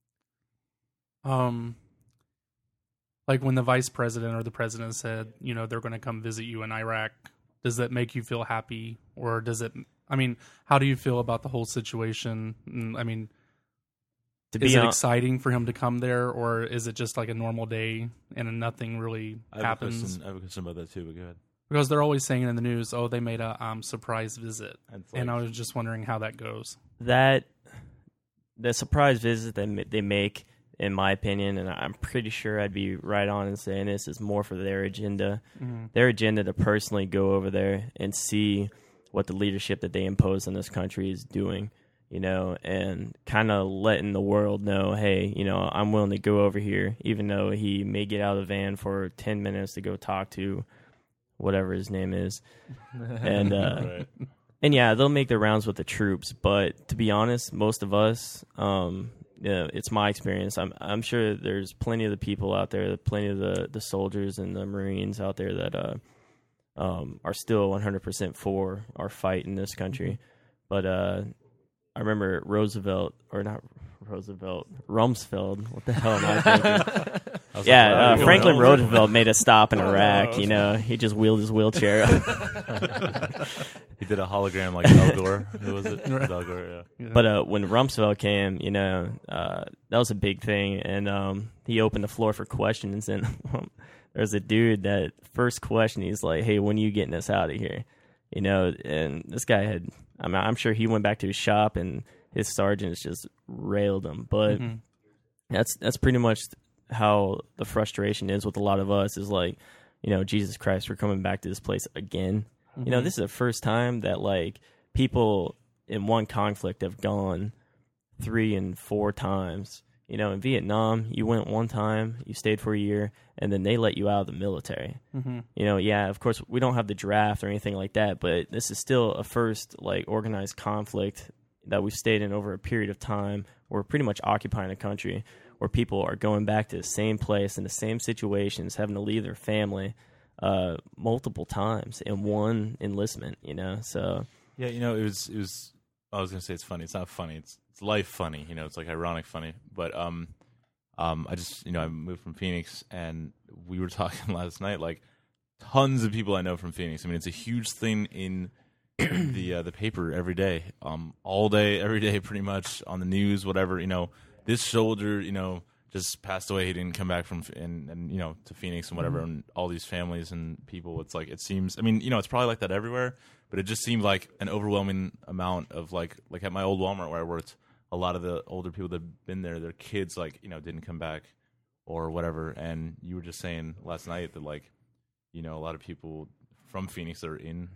when the vice president or the president said, they're going to come visit you in Iraq, does that make you feel happy, or does it? I mean, how do you feel about the whole situation? I mean. Is it exciting for him to come there, or is it just like a normal day and nothing really happens? I have a question about that too, but go ahead. Because they're always saying in the news, they made a surprise visit. And I was just wondering how that goes. The surprise visit that they make, in my opinion, and I'm pretty sure I'd be right on in saying this, is more for their agenda. Their agenda to personally go over there and see what the leadership that they impose in this country is doing. And kind of letting the world know, hey, I'm willing to go over here, even though he may get out of the van for 10 minutes to go talk to whatever his name is. And, and they'll make their rounds with the troops. But to be honest, most of us, it's my experience. I'm sure there's plenty of the people out there, plenty of the soldiers and the Marines out there that are still 100% for our fight in this country. But I remember Rumsfeld. What the hell am I thinking? Franklin Roosevelt made a stop in Iraq. He just wheeled his wheelchair up. He did a hologram like Al Gore. Who was it? Al Gore, yeah. But when Rumsfeld came, that was a big thing, and he opened the floor for questions. And there's a dude that first question, he's like, "Hey, when are you getting us out of here?" And this guy had, I'm sure he went back to his shop and his sergeants just railed him. But that's pretty much how the frustration is with a lot of us. Is like, Jesus Christ, we're coming back to this place again. This is the first time that like people in one conflict have gone 3 and 4 times. In Vietnam, you went one time, you stayed for a year, and then they let you out of the military. Of course, we don't have the draft or anything like that, but this is still a first like organized conflict that we've stayed in over a period of time. We're pretty much occupying a country where people are going back to the same place in the same situations, having to leave their family multiple times in one enlistment, so yeah, it was I was gonna say it's funny. It's not funny. It's life funny. It's like ironic funny. But I just I moved from Phoenix, and we were talking last night. Like tons of people I know from Phoenix. I mean, it's a huge thing in the paper every day, all day, every day, pretty much on the news, whatever. This soldier, just passed away. He didn't come back from and to Phoenix and whatever, and all these families and people. It's like it seems. I mean, it's probably like that everywhere, but it just seemed like an overwhelming amount of like at my old Walmart where I worked. A lot of the older people that've been there, their kids didn't come back or whatever. And you were just saying last night that like a lot of people from Phoenix are in.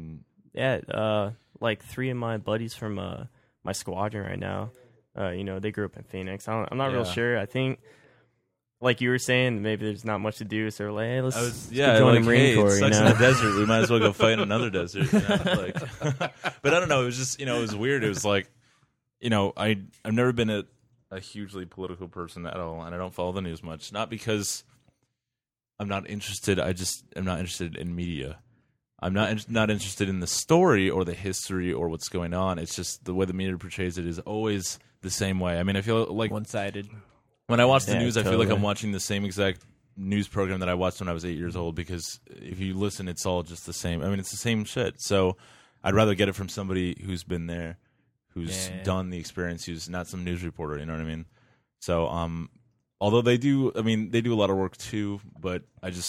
Yeah, like 3 of my buddies from my squadron right now. They grew up in Phoenix. I'm not real sure. I think, like you were saying, maybe there's not much to do, so we're like, hey, let's join the Marine Corps. It sucks in the desert. We might as well go fight in another desert. But I don't know. It was just, it was weird. It was like, I've never been a hugely political person at all, and I don't follow the news much. Not because I'm not interested. I just am not interested in media. I'm not interested in the story or the history or what's going on. It's just the way the media portrays it is always the same way. I mean, I feel like one-sided. When I watch the news, totally. I feel like I'm watching the same exact news program that I watched when I was 8 years old, because if you listen, it's all just the same. I mean, it's the same shit. So I'd rather get it from somebody who's been there, who's done the experience, who's not some news reporter, you know what I mean? So, although they do a lot of work too, but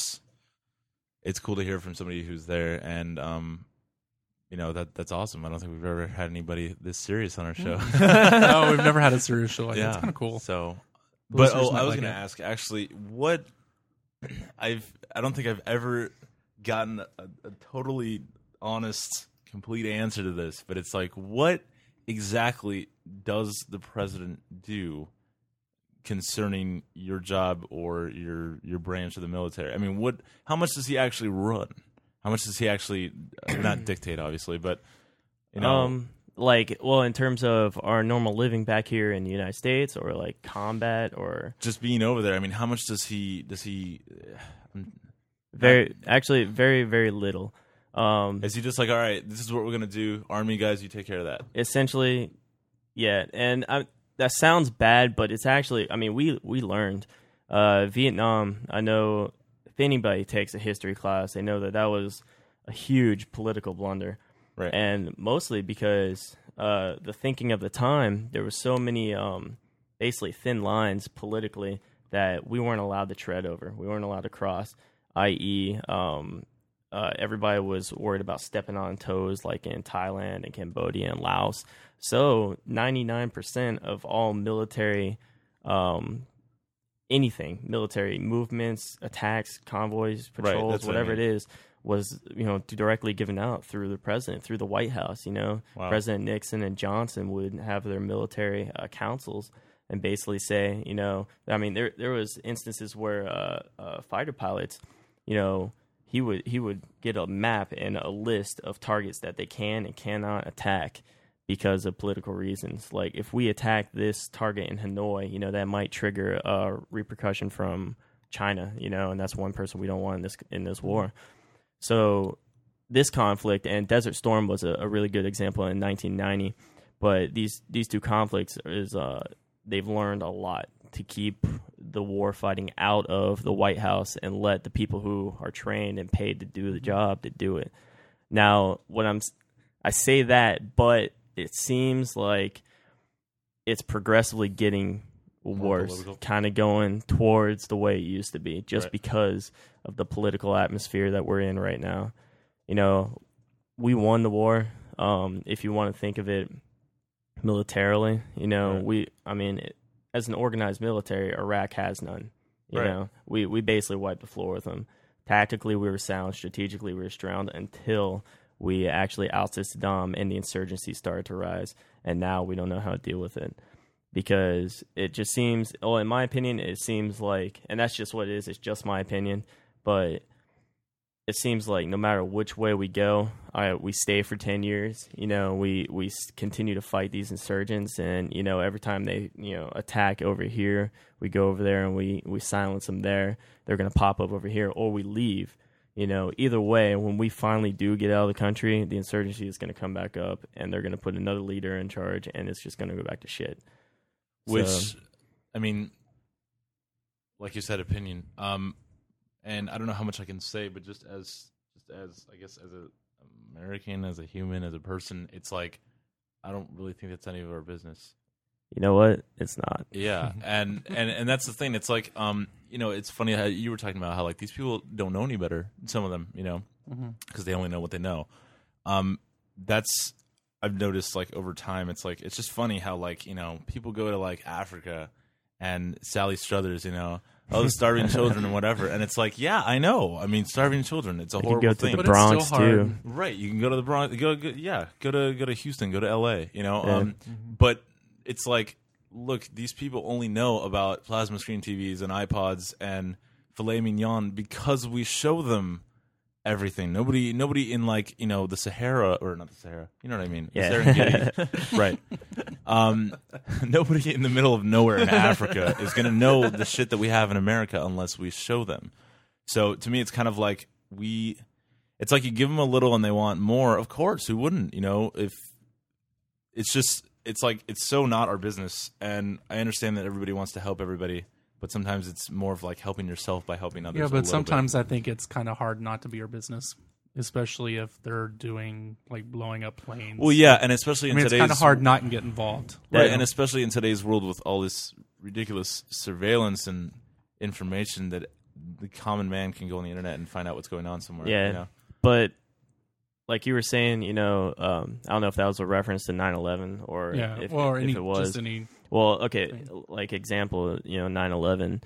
it's cool to hear from somebody who's there, and, that's awesome. I don't think we've ever had anybody this serious on our show. No, we've never had a serious show like that. It's kind of cool. So, but, I was going to ask, actually, what, I don't think I've ever gotten a totally honest, complete answer to this, but it's like, what exactly does the president do concerning your job or your branch of the military? I mean, how much does he actually run? How much does he actually not dictate, obviously, but in terms of our normal living back here in the United States, or like combat, or just being over there? I mean, how much does he very, very little. Is he just like, all right, this is what we're gonna do, Army guys, you take care of that? Essentially, yeah. And that sounds bad, but it's actually, I mean, we learned Vietnam. I know if anybody takes a history class, they know that was a huge political blunder, right? And mostly because the thinking of the time, there were so many basically thin lines politically that we weren't allowed to tread over. We weren't allowed to cross, i.e., everybody was worried about stepping on toes, like in Thailand and Cambodia and Laos. So 99% of all military, military movements, attacks, convoys, patrols, whatever it is, was directly given out through the president, through the White House. Wow. President Nixon and Johnson would have their military councils and basically say, there was instances where fighter pilots, he would get a map and a list of targets that they can and cannot attack, because of political reasons. Like, if we attack this target in Hanoi, that might trigger a repercussion from China, and that's one person we don't want in this war. So this conflict, and Desert Storm was a really good example in 1990, but these two conflicts they've learned a lot to keep the war fighting out of the White House and let the people who are trained and paid to do the job to do it. Now, I say that, but it seems like it's progressively getting worse, kind of going towards the way it used to be, just because of the political atmosphere that we're in right now. We won the war. If you want to think of it militarily, as an organized military, Iraq has none. You know, we basically wiped the floor with them. Tactically, we were sound. Strategically, we were strong until we actually ousted Saddam and the insurgency started to rise. And now we don't know how to deal with it. Because it just seems, in my opinion, it seems like, and that's just what it is, it's just my opinion, but it seems like no matter which way we go, we stay for 10 years, we continue to fight these insurgents, and, every time they, attack over here, we go over there and we silence them there, they're going to pop up over here, or we leave. Either way, when we finally do get out of the country, the insurgency is going to come back up, and they're going to put another leader in charge, and it's just going to go back to shit. Which, like you said, opinion. And I don't know how much I can say, but just as I guess as an American, as a human, as a person, it's like I don't really think that's any of our business. You know what? It's not. Yeah, and that's the thing. It's like it's funny how you were talking about how like these people don't know any better. Some of them, because they only know what they know. That's I've noticed like over time. It's like it's just funny how like people go to like Africa and Sally Struthers, the starving children and whatever, and it's like, yeah, I know. I mean, starving children, it's a horrible thing. You can go to the Bronx too, right? You can go to the Bronx. Go to Houston. Go to LA. But it's like, look, these people only know about plasma screen TVs and iPods and filet mignon because we show them everything. Nobody in like the Sahara, or not the Sahara. You know what I mean? Yeah. Serengeti, right? Nobody in the middle of nowhere in Africa is going to know the shit that we have in America unless we show them. So to me, it's kind of like it's like you give them a little and they want more. Of course, who wouldn't? If it's like it's so not our business. And I understand that everybody wants to help everybody. But sometimes it's more of like helping yourself by helping others. Yeah, but sometimes I think it's kind of hard not to be your business, especially if they're doing like blowing up planes. Well, yeah, and especially in today's, it's kind of hard not to get involved, right? And especially in today's world with all this ridiculous surveillance and information that the common man can go on the internet and find out what's going on somewhere. Yeah, but like you were saying, I don't know if that was a reference to 9/11 or if it was. Just any. Well, okay, like example, 9/11.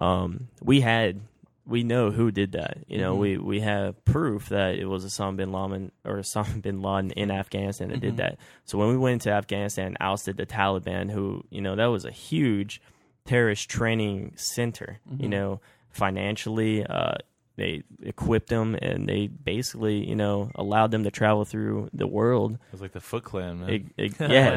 We know who did that. We have proof that it was Osama bin Laden in Afghanistan that did that. So when we went into Afghanistan and ousted the Taliban, who that was a huge terrorist training center. Financially, they equipped them and they basically, allowed them to travel through the world. It was like the Foot Clan, man. The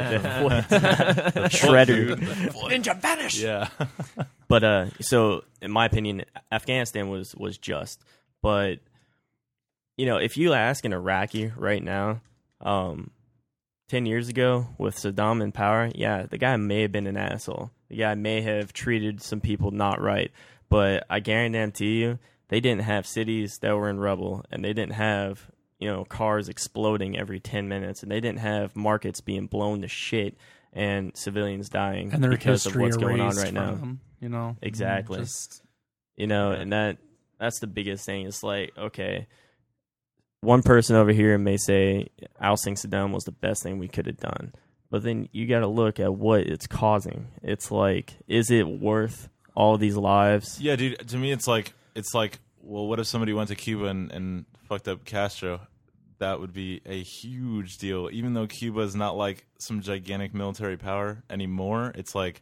Shredder. Ninja vanish! Yeah. But, so, in my opinion, Afghanistan was just. But, if you ask an Iraqi right now, 10 years ago with Saddam in power, yeah, the guy may have been an asshole. The guy may have treated some people not right. But I guarantee you, they didn't have cities that were in rubble, and they didn't have, cars exploding every 10 minutes, and they didn't have markets being blown to shit and civilians dying and because of what's going on right now. Them, exactly. And that's the biggest thing. It's like, okay, one person over here may say ousting Saddam was the best thing we could have done, but then you got to look at what it's causing. It's like, is it worth all these lives? Yeah, dude. To me, it's like, well, what if somebody went to Cuba and fucked up Castro? That would be a huge deal. Even though Cuba is not like some gigantic military power anymore, it's like,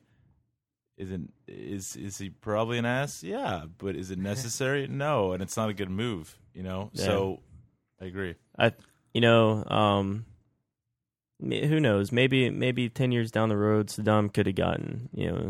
is he probably an ass? Yeah, but is it necessary? No, and it's not a good move, Yeah. So I agree. who knows? Maybe 10 years down the road, Saddam could have gotten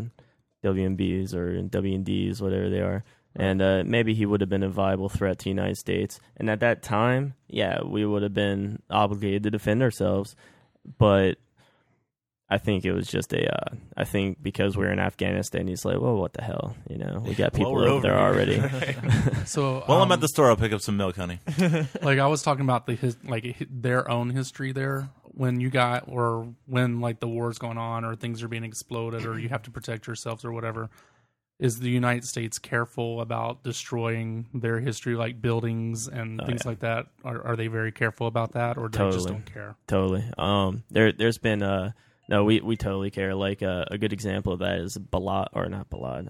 WMBs or WMDs, whatever they are, and maybe he would have been a viable threat to the United States. And at that time, yeah, we would have been obligated to defend ourselves. But I think it was just I think because we're in Afghanistan, he's like, well, what the hell? We got people over there already. So while I'm at the store, I'll pick up some milk, honey. Like I was talking about their own history there when when the war's going on or things are being exploded or you have to protect yourselves or whatever. Is the United States careful about destroying their history, like buildings and things like that? Are they very careful about that, or do they just don't care? Totally. There's been no, we totally care. Like a good example of that is Babylon.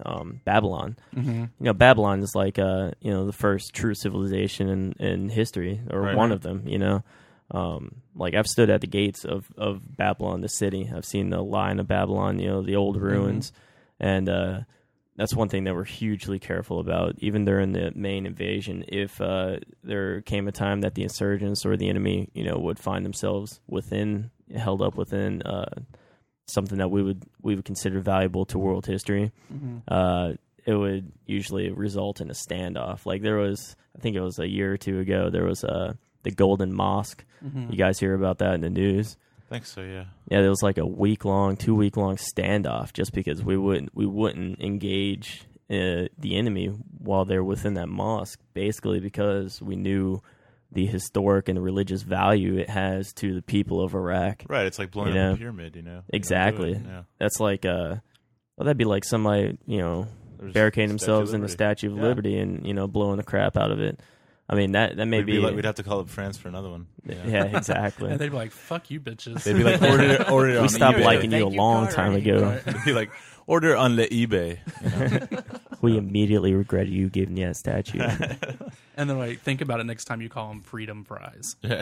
Mm-hmm. Babylon is like the first true civilization in history, or one of them. Like I've stood at the gates of Babylon, the city. I've seen the line of Babylon, the old ruins, and that's one thing that we're hugely careful about, even during the main invasion. If there came a time that the insurgents or the enemy, would find themselves held up within something that we would consider valuable to world history, it would usually result in a standoff. Like there was, I think it was a year or two ago, there was the Golden Mosque. You guys hear about that in the news? I think so, yeah. Yeah, there was like a 2-week-long standoff just because we wouldn't engage the enemy while they're within that mosque, basically because we knew the historic and religious value it has to the people of Iraq. Right, it's like blowing up a pyramid, Exactly. Yeah. That's like that'd be like somebody, barricading themselves in the Statue of Liberty and, blowing the crap out of it. I mean, that may be like, we'd have to call up France for another one. Yeah, exactly. And they'd be like, "Fuck you, bitches." They'd be like, "Order on we stopped eBay." liking you a long time ago. They'd be like, "Order on the eBay." We immediately regretted you giving me that statue. And they're like, "Think about it next time you call them freedom fries." Yeah.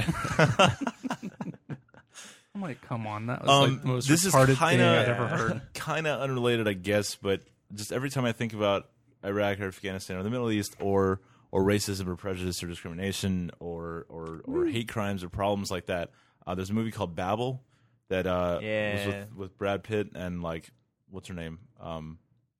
I'm like, "Come on, that was like the most retarded thing I'd ever heard." Kind of unrelated, I guess, but just every time I think about Iraq or Afghanistan or the Middle East or racism or prejudice or discrimination or hate crimes or problems like that. There's a movie called Babel that was with Brad Pitt and like what's her name? God,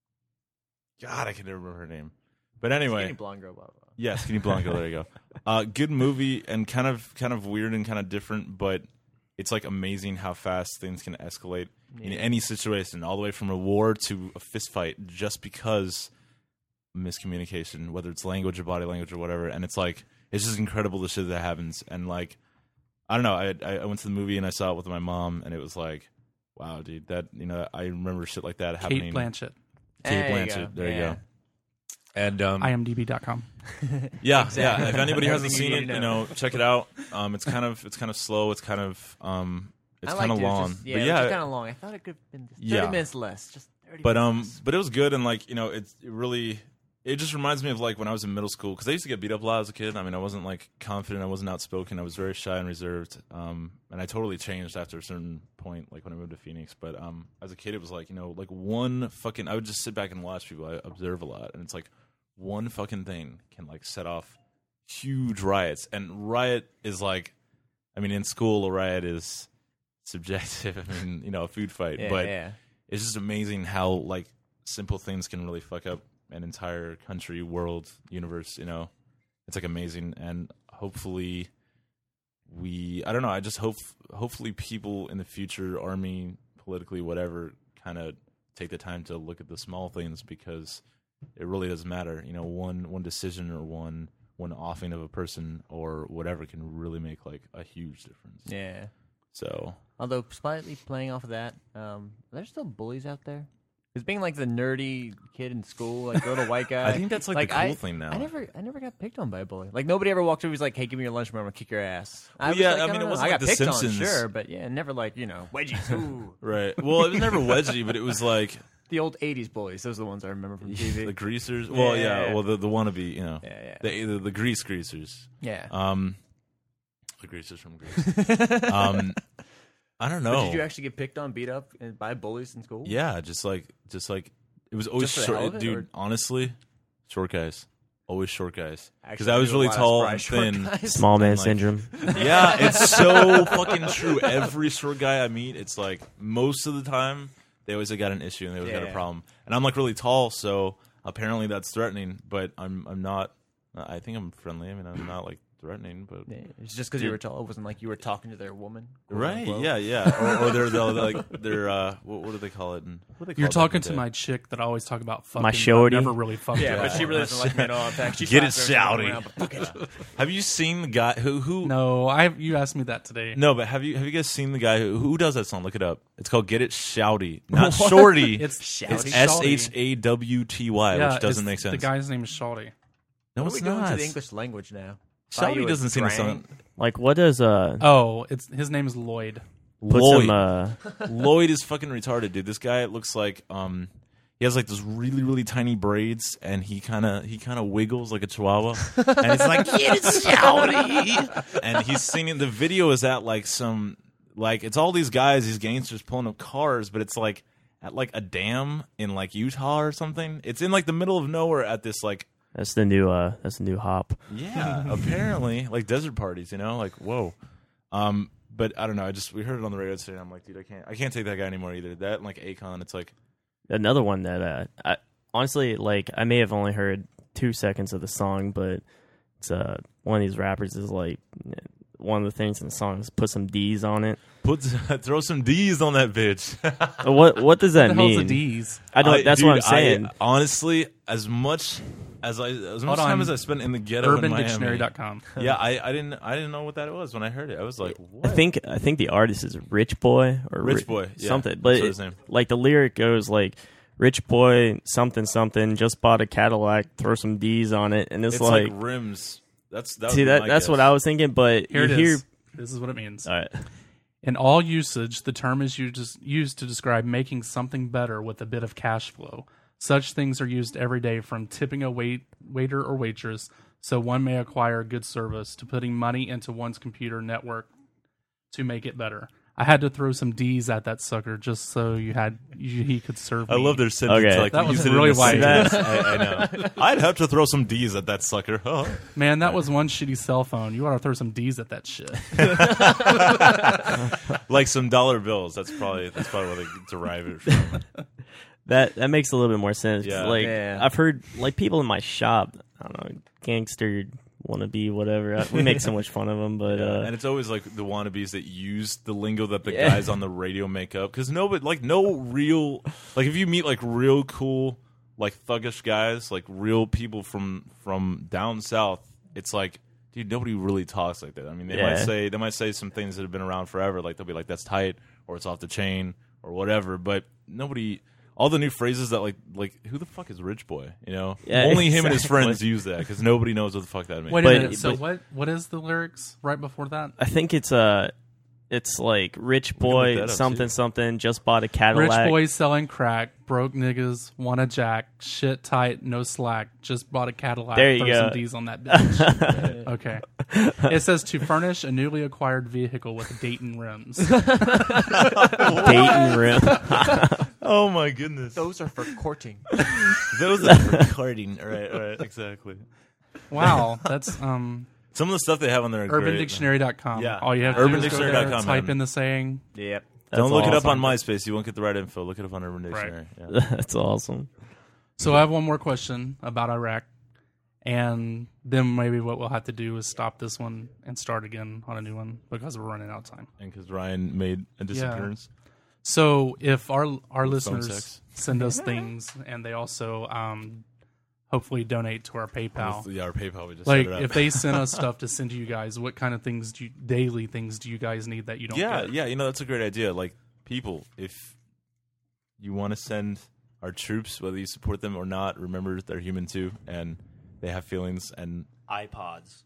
I can never remember her name. But anyway, Skinny blonde girl. Blah, blah. Yeah, Skinny blonde girl. There you go. Good movie and kind of weird and kind of different, but it's like amazing how fast things can escalate in any situation, all the way from a war to a fist fight, just because miscommunication, whether it's language or body language or whatever. And it's like, it's just incredible the shit that happens. And like, I don't know, I went to the movie and I saw it with my mom and it was like, wow, dude, that, I remember shit like that happening. Kate Blanchett. There you go. And IMDb.com. Yeah, Exactly. yeah. If anybody hasn't Everything seen you it, need to know. check it out. It's kind of slow. It's kind of long. Just, but it was just kind of long. I thought it could have been 30 minutes less. Just 30 minutes. But it was good, and like it just reminds me of like when I was in middle school, because I used to get beat up a lot as a kid. I mean, I wasn't like confident, I wasn't outspoken, I was very shy and reserved, and I totally changed after a certain point, like when I moved to Phoenix. But as a kid, it was like like one fucking, I would just sit back and watch people. I observe a lot, and it's like one fucking thing can like set off huge riots. And riot is like, I mean, in school a riot is subjective. I mean, a food fight, but it's just amazing how like simple things can really fuck up an entire country, world, universe. It's like amazing. And hopefully I don't know, I just hopefully people in the future, army, politically, whatever, kind of take the time to look at the small things, because it really doesn't matter. One decision or one offing of a person or whatever can really make like a huge difference. Yeah. So, although slightly playing off of that, there's still bullies out there. Because being like the nerdy kid in school, like little white guy. I think that's like the cool thing now. I never got picked on by a bully. Like nobody ever walked over and was like, "Hey, give me your lunch money, I'm gonna kick your ass." Well, I mean, it wasn't I like got The picked Simpsons. on, sure, but yeah, never like wedgies. Ooh. Right. Well, it was never wedgie, but it was like the old '80s bullies. Those are the ones I remember from TV. The greasers. Well, yeah. Well, the wannabe, Yeah. the greasers. Yeah. The greasers from Greece. I don't know. But did you actually get picked on, beat up by bullies in school? Yeah, just like it was always Just for the hell short, of it, dude. or? Honestly, short guys. always short guys. Because Actually, I was do a really lot of tall spry and short thin. guys. Small man And, like, syndrome. Yeah, it's so fucking true. Every short guy I meet, it's like most of the time they always got an issue and they always got a problem. And I'm like really tall, so apparently that's threatening. But I'm not. I think I'm friendly. I mean, I'm not like threatening, but It's just because you were tall. It wasn't like you were talking to their woman. right? Quote. Yeah. Or they're like they're what do they call it? What do they call You're it talking back to in the my day? chick that I always talk about fucking. My but I've shorty? never really fucked Yeah, her but she before. really doesn't like me at all. In fact, she Get it, slaps everything shouty. around, but fuck it. Have you seen the guy who? No, you asked me that today. No, but have you guys seen the guy who does that song? Look it up. It's called "Get It Shouty," not shorty. It's It's Shouty. SHAWTY, Yeah, which doesn't it's- make sense. The guy's name is Shawty. No, What it's are we doing not. to the English language now? Shouty doesn't seem to sound. Like, what does Oh, his name is Lloyd. put Lloyd. some Lloyd is fucking retarded, dude. This guy looks like he has like those really really tiny braids, and he kind of wiggles like a chihuahua, and he's like "Get it, Shouty," and he's singing. The video is at like some like it's all these guys, these gangsters pulling up cars, but it's like at like a dam in like Utah or something. It's in like the middle of nowhere at this like. that's the new hop. Yeah, apparently, like desert parties, you know, like whoa. But I don't know. We heard it on the radio today. And I'm like, dude, I can't take that guy anymore either. That and like Akon, it's like Another one that I honestly like. I may have only heard 2 seconds of the song, but it's one of these rappers is like one of the things in the song is put some D's on it. Throw some D's on that bitch. What does that What the mean? hell's a D's? I don't. That's what I'm saying. Honestly, as much time as I spent in the ghetto in Miami, UrbanDictionary.com. yeah, I didn't know what that was when I heard it. I was like, what? I think the artist is Rich Boy or Rich Boy, yeah, something. But that's his name. like the lyric goes like, "Rich boy, something something, just bought a Cadillac, throw some D's on it," and it's like rims. That's what I was thinking. But Here it you hear, is. This is what it means. all right, In all usage, the term is used to describe making something better with a bit of cash flow. Such things are used every day, from tipping a waiter or waitress so one may acquire good service, to putting money into one's computer network to make it better. I had to throw some D's at that sucker just so he could serve me. I love their sentence. Okay. Like, That was use it in really a white. sentence. I know. I'd have to throw some D's at that sucker. Huh? Man, that was one shitty cell phone. You want to throw some D's at that shit. Like some dollar bills. That's probably where they derive it from. that makes a little bit more sense. 'Cause, Yeah. like Yeah. I've heard like people in my shop, I don't know, gangster wannabe, whatever. We make so much fun of them, but And it's always like the wannabes that use the lingo that the guys on the radio make up. Because no real, like if you meet like real cool, like thuggish guys, like real people from down south, it's like, dude, nobody really talks like that. I mean, they might say some things that have been around forever, like they'll be like, "That's tight," or "It's off the chain," or whatever. But nobody. All the new phrases that like who the fuck is Rich Boy? You know, Yeah, only him and his exactly. friends use that because nobody knows what the fuck that means. Wait a But- minute. So but- what is the lyrics right before that? I think it's like rich look boy that up, something too. something just bought a Cadillac. Rich boys selling crack, broke niggas want a jack, shit tight, no slack, just bought a Cadillac. There you throw go. some D's on that bitch. Okay. It says to furnish a newly acquired vehicle with Dayton rims. Dayton rim. Oh my goodness. Those are for courting. Those are for carding. Right, exactly. Wow, that's Some of the stuff they have on there are great. UrbanDictionary.com. Yeah. All you have to do is go there, UrbanDictionary.com, type man. in the saying. Yep. Don't look it up awesome. on MySpace. You won't get the right info. Look it up on Urban Dictionary. Yeah. That's awesome. So I have one more question about Iraq, and then maybe what we'll have to do is stop this one and start again on a new one because we're running out of time. And because Ryan made a disappearance. So if our listeners sex. send us things, and they also hopefully donate to our PayPal. Yeah, our PayPal, we just Like set it up. if they send us stuff to send to you guys, what kind of things daily things do you guys need that you don't get? Yeah, you know, that's a great idea. Like, people, if you want to send our troops, whether you support them or not, remember they're human too, and they have feelings, and iPods.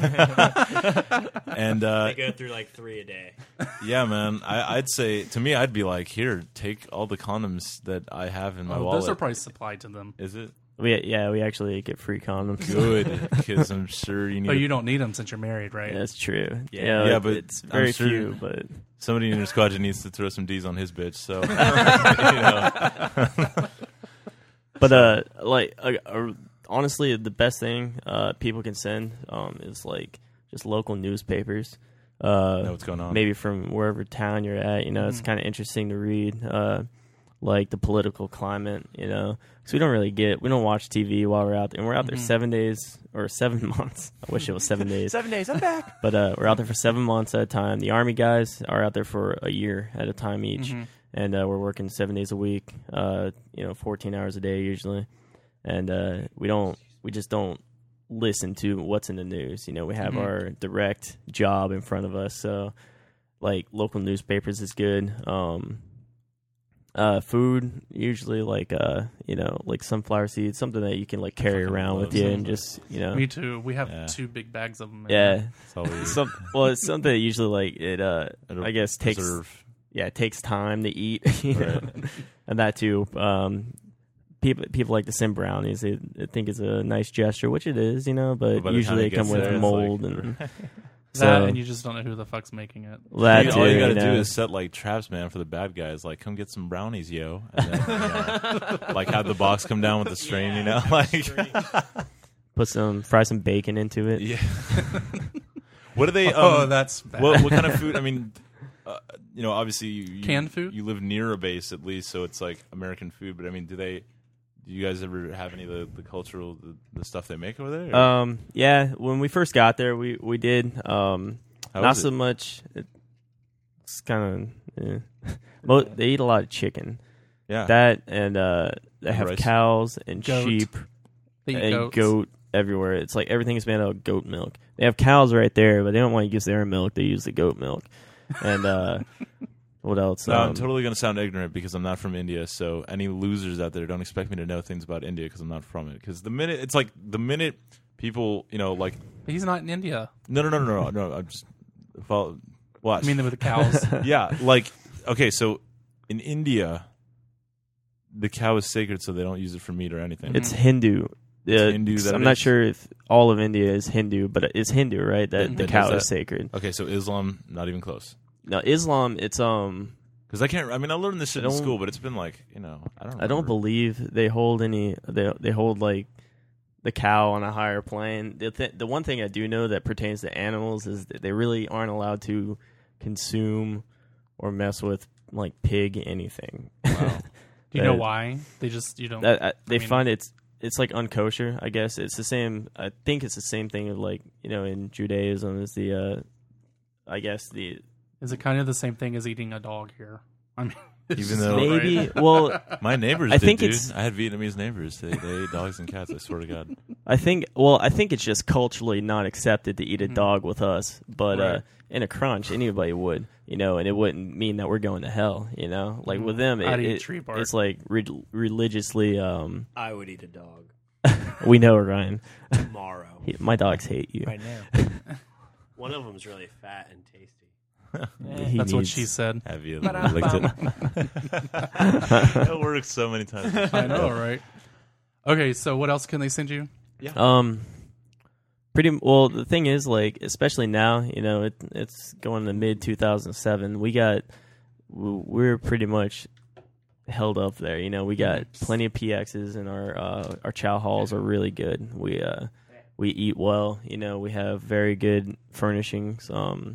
and They go through like 3 a day. yeah, man, I'd say, to me, I'd be like, here, take all the condoms that I have in my wallet. Those are probably supplied to them. Is it? We actually get free condoms. Good, because I'm sure you need. But you don't need them since you're married, right? That's true. Yeah, but it's I'm very sure- few. But somebody in your squadron needs to throw some D's on his bitch. So, you know. but honestly, the best thing people can send is like just local newspapers. Know what's going on. Maybe from wherever town you're at. You know, it's kind of interesting to read. Like the political climate, you know, because we don't watch TV while we're out there, and we're out there 7 days or 7 months. I wish it was 7 days. 7 days, I'm back. But we're out there for 7 months at a time. The Army guys are out there for a year at a time each, and we're working 7 days a week. 14 hours a day usually, and we just don't listen to what's in the news. You know, we have our direct job in front of us, so like local newspapers is good. Food usually like like sunflower seeds, something that you can like carry around with you and just Me too. We have 2 big bags of them. Yeah, it's something that usually like it. I guess takes it takes time to eat, know? And that too. People like to send brownies. They think it's a nice gesture, which it is, but usually they come with mold and. And you just don't know who the fuck's making it. All you gotta do is set like traps, man, for the bad guys. Like, come get some brownies, yo. And then, like, have the box come down with the string, like fry some bacon into it. Yeah. What do they? That's bad. What kind of food? I mean, obviously canned food. You live near a base at least, so it's like American food. But I mean, do you guys ever have any of the cultural the stuff they make over there? Or? Yeah. When we first got there, we did. Not so much. It's kind of. They eat a lot of chicken. Yeah. That and they have rice. Cows and sheep and goat everywhere. It's like everything is made out of goat milk. They have cows right there, but they don't want to use their milk. They use the goat milk. And what else? No, I'm totally going to sound ignorant because I'm not from India. So any losers out there, don't expect me to know things about India because I'm not from it. Because the minute people, like he's not in India. No. I'm just watch. I mean, with the cows. Yeah, like okay. So in India, the cow is sacred, so they don't use it for meat or anything. It's Hindu. Hindu. I'm not sure if all of India is Hindu, but it's Hindu, right? That the cow is sacred. Okay, so Islam, not even close. No, Islam, it's because I can't. I mean, I learned this shit in school, but it's been like I don't believe they hold any. They hold like the cow on a higher plane. The one thing I do know that pertains to animals is that they really aren't allowed to consume or mess with like pig anything. Wow. Do you know why? They just find it's like unkosher. I guess it's the same. I think it's the same thing of like in Judaism is the I guess the. Is it kind of the same thing as eating a dog here? I mean, even though maybe. Well, my neighbors. I think I had Vietnamese neighbors. They ate dogs and cats. I swear to God. I think it's just culturally not accepted to eat a dog with us, but in a crunch, anybody would, and it wouldn't mean that we're going to hell, Like with them, it's like religiously. I would eat a dog. We know, Ryan. Tomorrow. My dogs hate you. Right now. One of them's really fat and tasty. That's what she said. Have you licked it? That works so many times. I know, right? Okay, so what else can they send you? Yeah. Pretty well. The thing is, like, especially now, it's going to mid 2007. We're pretty much held up there. We got plenty of PXs, and our chow halls are really good. We eat well. We have very good furnishings.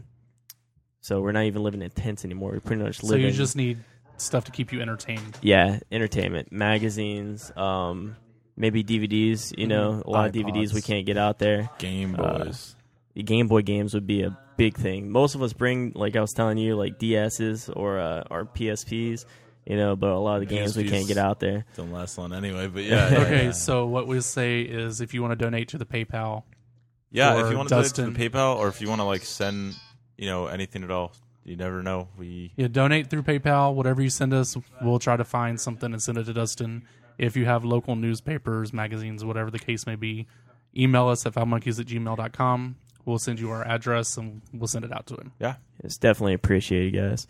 So we're not even living in tents anymore. We're pretty much living. So you just need stuff to keep you entertained. Yeah, entertainment, magazines, maybe DVDs. A lot of DVDs we can't get out there. Game Boys. The Game Boy games would be a big thing. Most of us bring, like I was telling you, like DSs or PSPs. But a lot of the games we can't get out there. Don't last long anyway. But yeah. Okay, so what we say is, if you want to donate to the PayPal. Yeah, if you want to donate to the PayPal, or if you want to like send. Anything at all. You never know. Donate through PayPal. Whatever you send us, we'll try to find something and send it to Dustin. If you have local newspapers, magazines, whatever the case may be, email us at foulmonkeys@gmail.com. We'll send you our address and we'll send it out to him. Yeah. It's definitely appreciated, guys.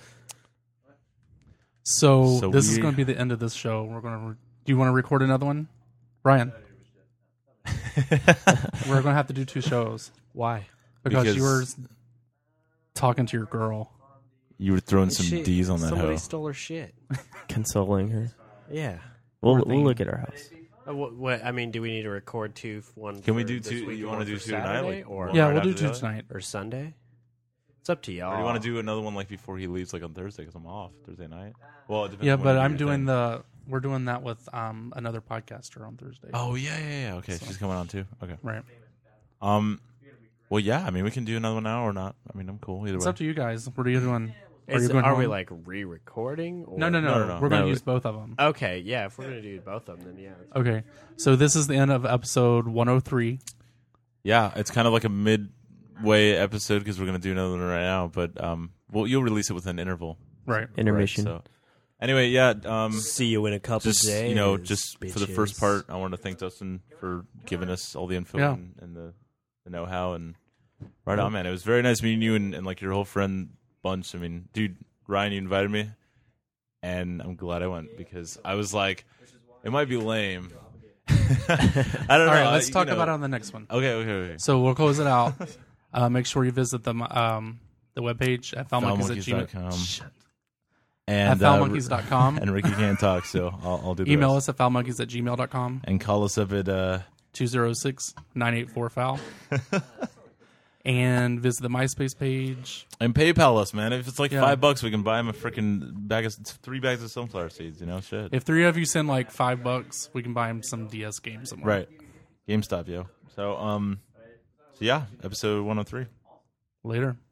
So this is going to be the end of this show. Do you want to record another one? Brian? We're going to have to do 2 shows. Why? Because you were talking to your girl. You were throwing some D's on that hoe. Somebody stole her shit. Consoling her. Yeah. We'll look at her house. What? I mean, do we need to record one? Can we do this two? week You and want to one do for two tonight? Saturday, Like, or Yeah, right we'll do after two the other? tonight. or Sunday? It's up to y'all. Or do you want to do another one like before he leaves, like on Thursday? Because I'm off Thursday night. Well, it depends Yeah, on when but you I'm do your doing thing. we're doing that with another podcaster on Thursday. Oh yeah. Okay, she's coming on too. Okay. Right. Well, yeah. I mean, we can do another one now or not. I mean, I'm cool either It's way. up to you guys. What are you doing? Are we like re-recording? Or? No. We're going to use both of them. Okay, yeah. If we're gonna do both of them, then yeah. Okay. So this is the end of episode 103. Yeah, it's kind of like a midway episode because we're gonna do another one right now. But you'll release it with an interval. Right. Intermission. So anyway, yeah. See you in a couple just days. Just for the first part, I want to thank Dustin for giving us all the info Yeah. and the know-how and right on, man. It was very nice meeting you and like your whole friend bunch. I mean, dude, Ryan, you invited me, and I'm glad I went because I was like, it might be lame. I don't know. All right, let's talk about it on the next one. Okay. So we'll close it out. Make sure you visit the webpage at foulmonkeys.gmail.com. And at foulmonkeys.com. And Ricky can't talk, so I'll do the Email rest. us at foulmonkeys@gmail.com. And call us up at 206-984-FOUL. And visit the MySpace page. And PayPal us, man. If it's like Yeah. $5, we can buy him a freaking 3 bags of sunflower seeds. You know, shit. If 3 of you send like $5, we can buy him some DS games somewhere. Right. GameStop, yo. So yeah, episode 103. Later.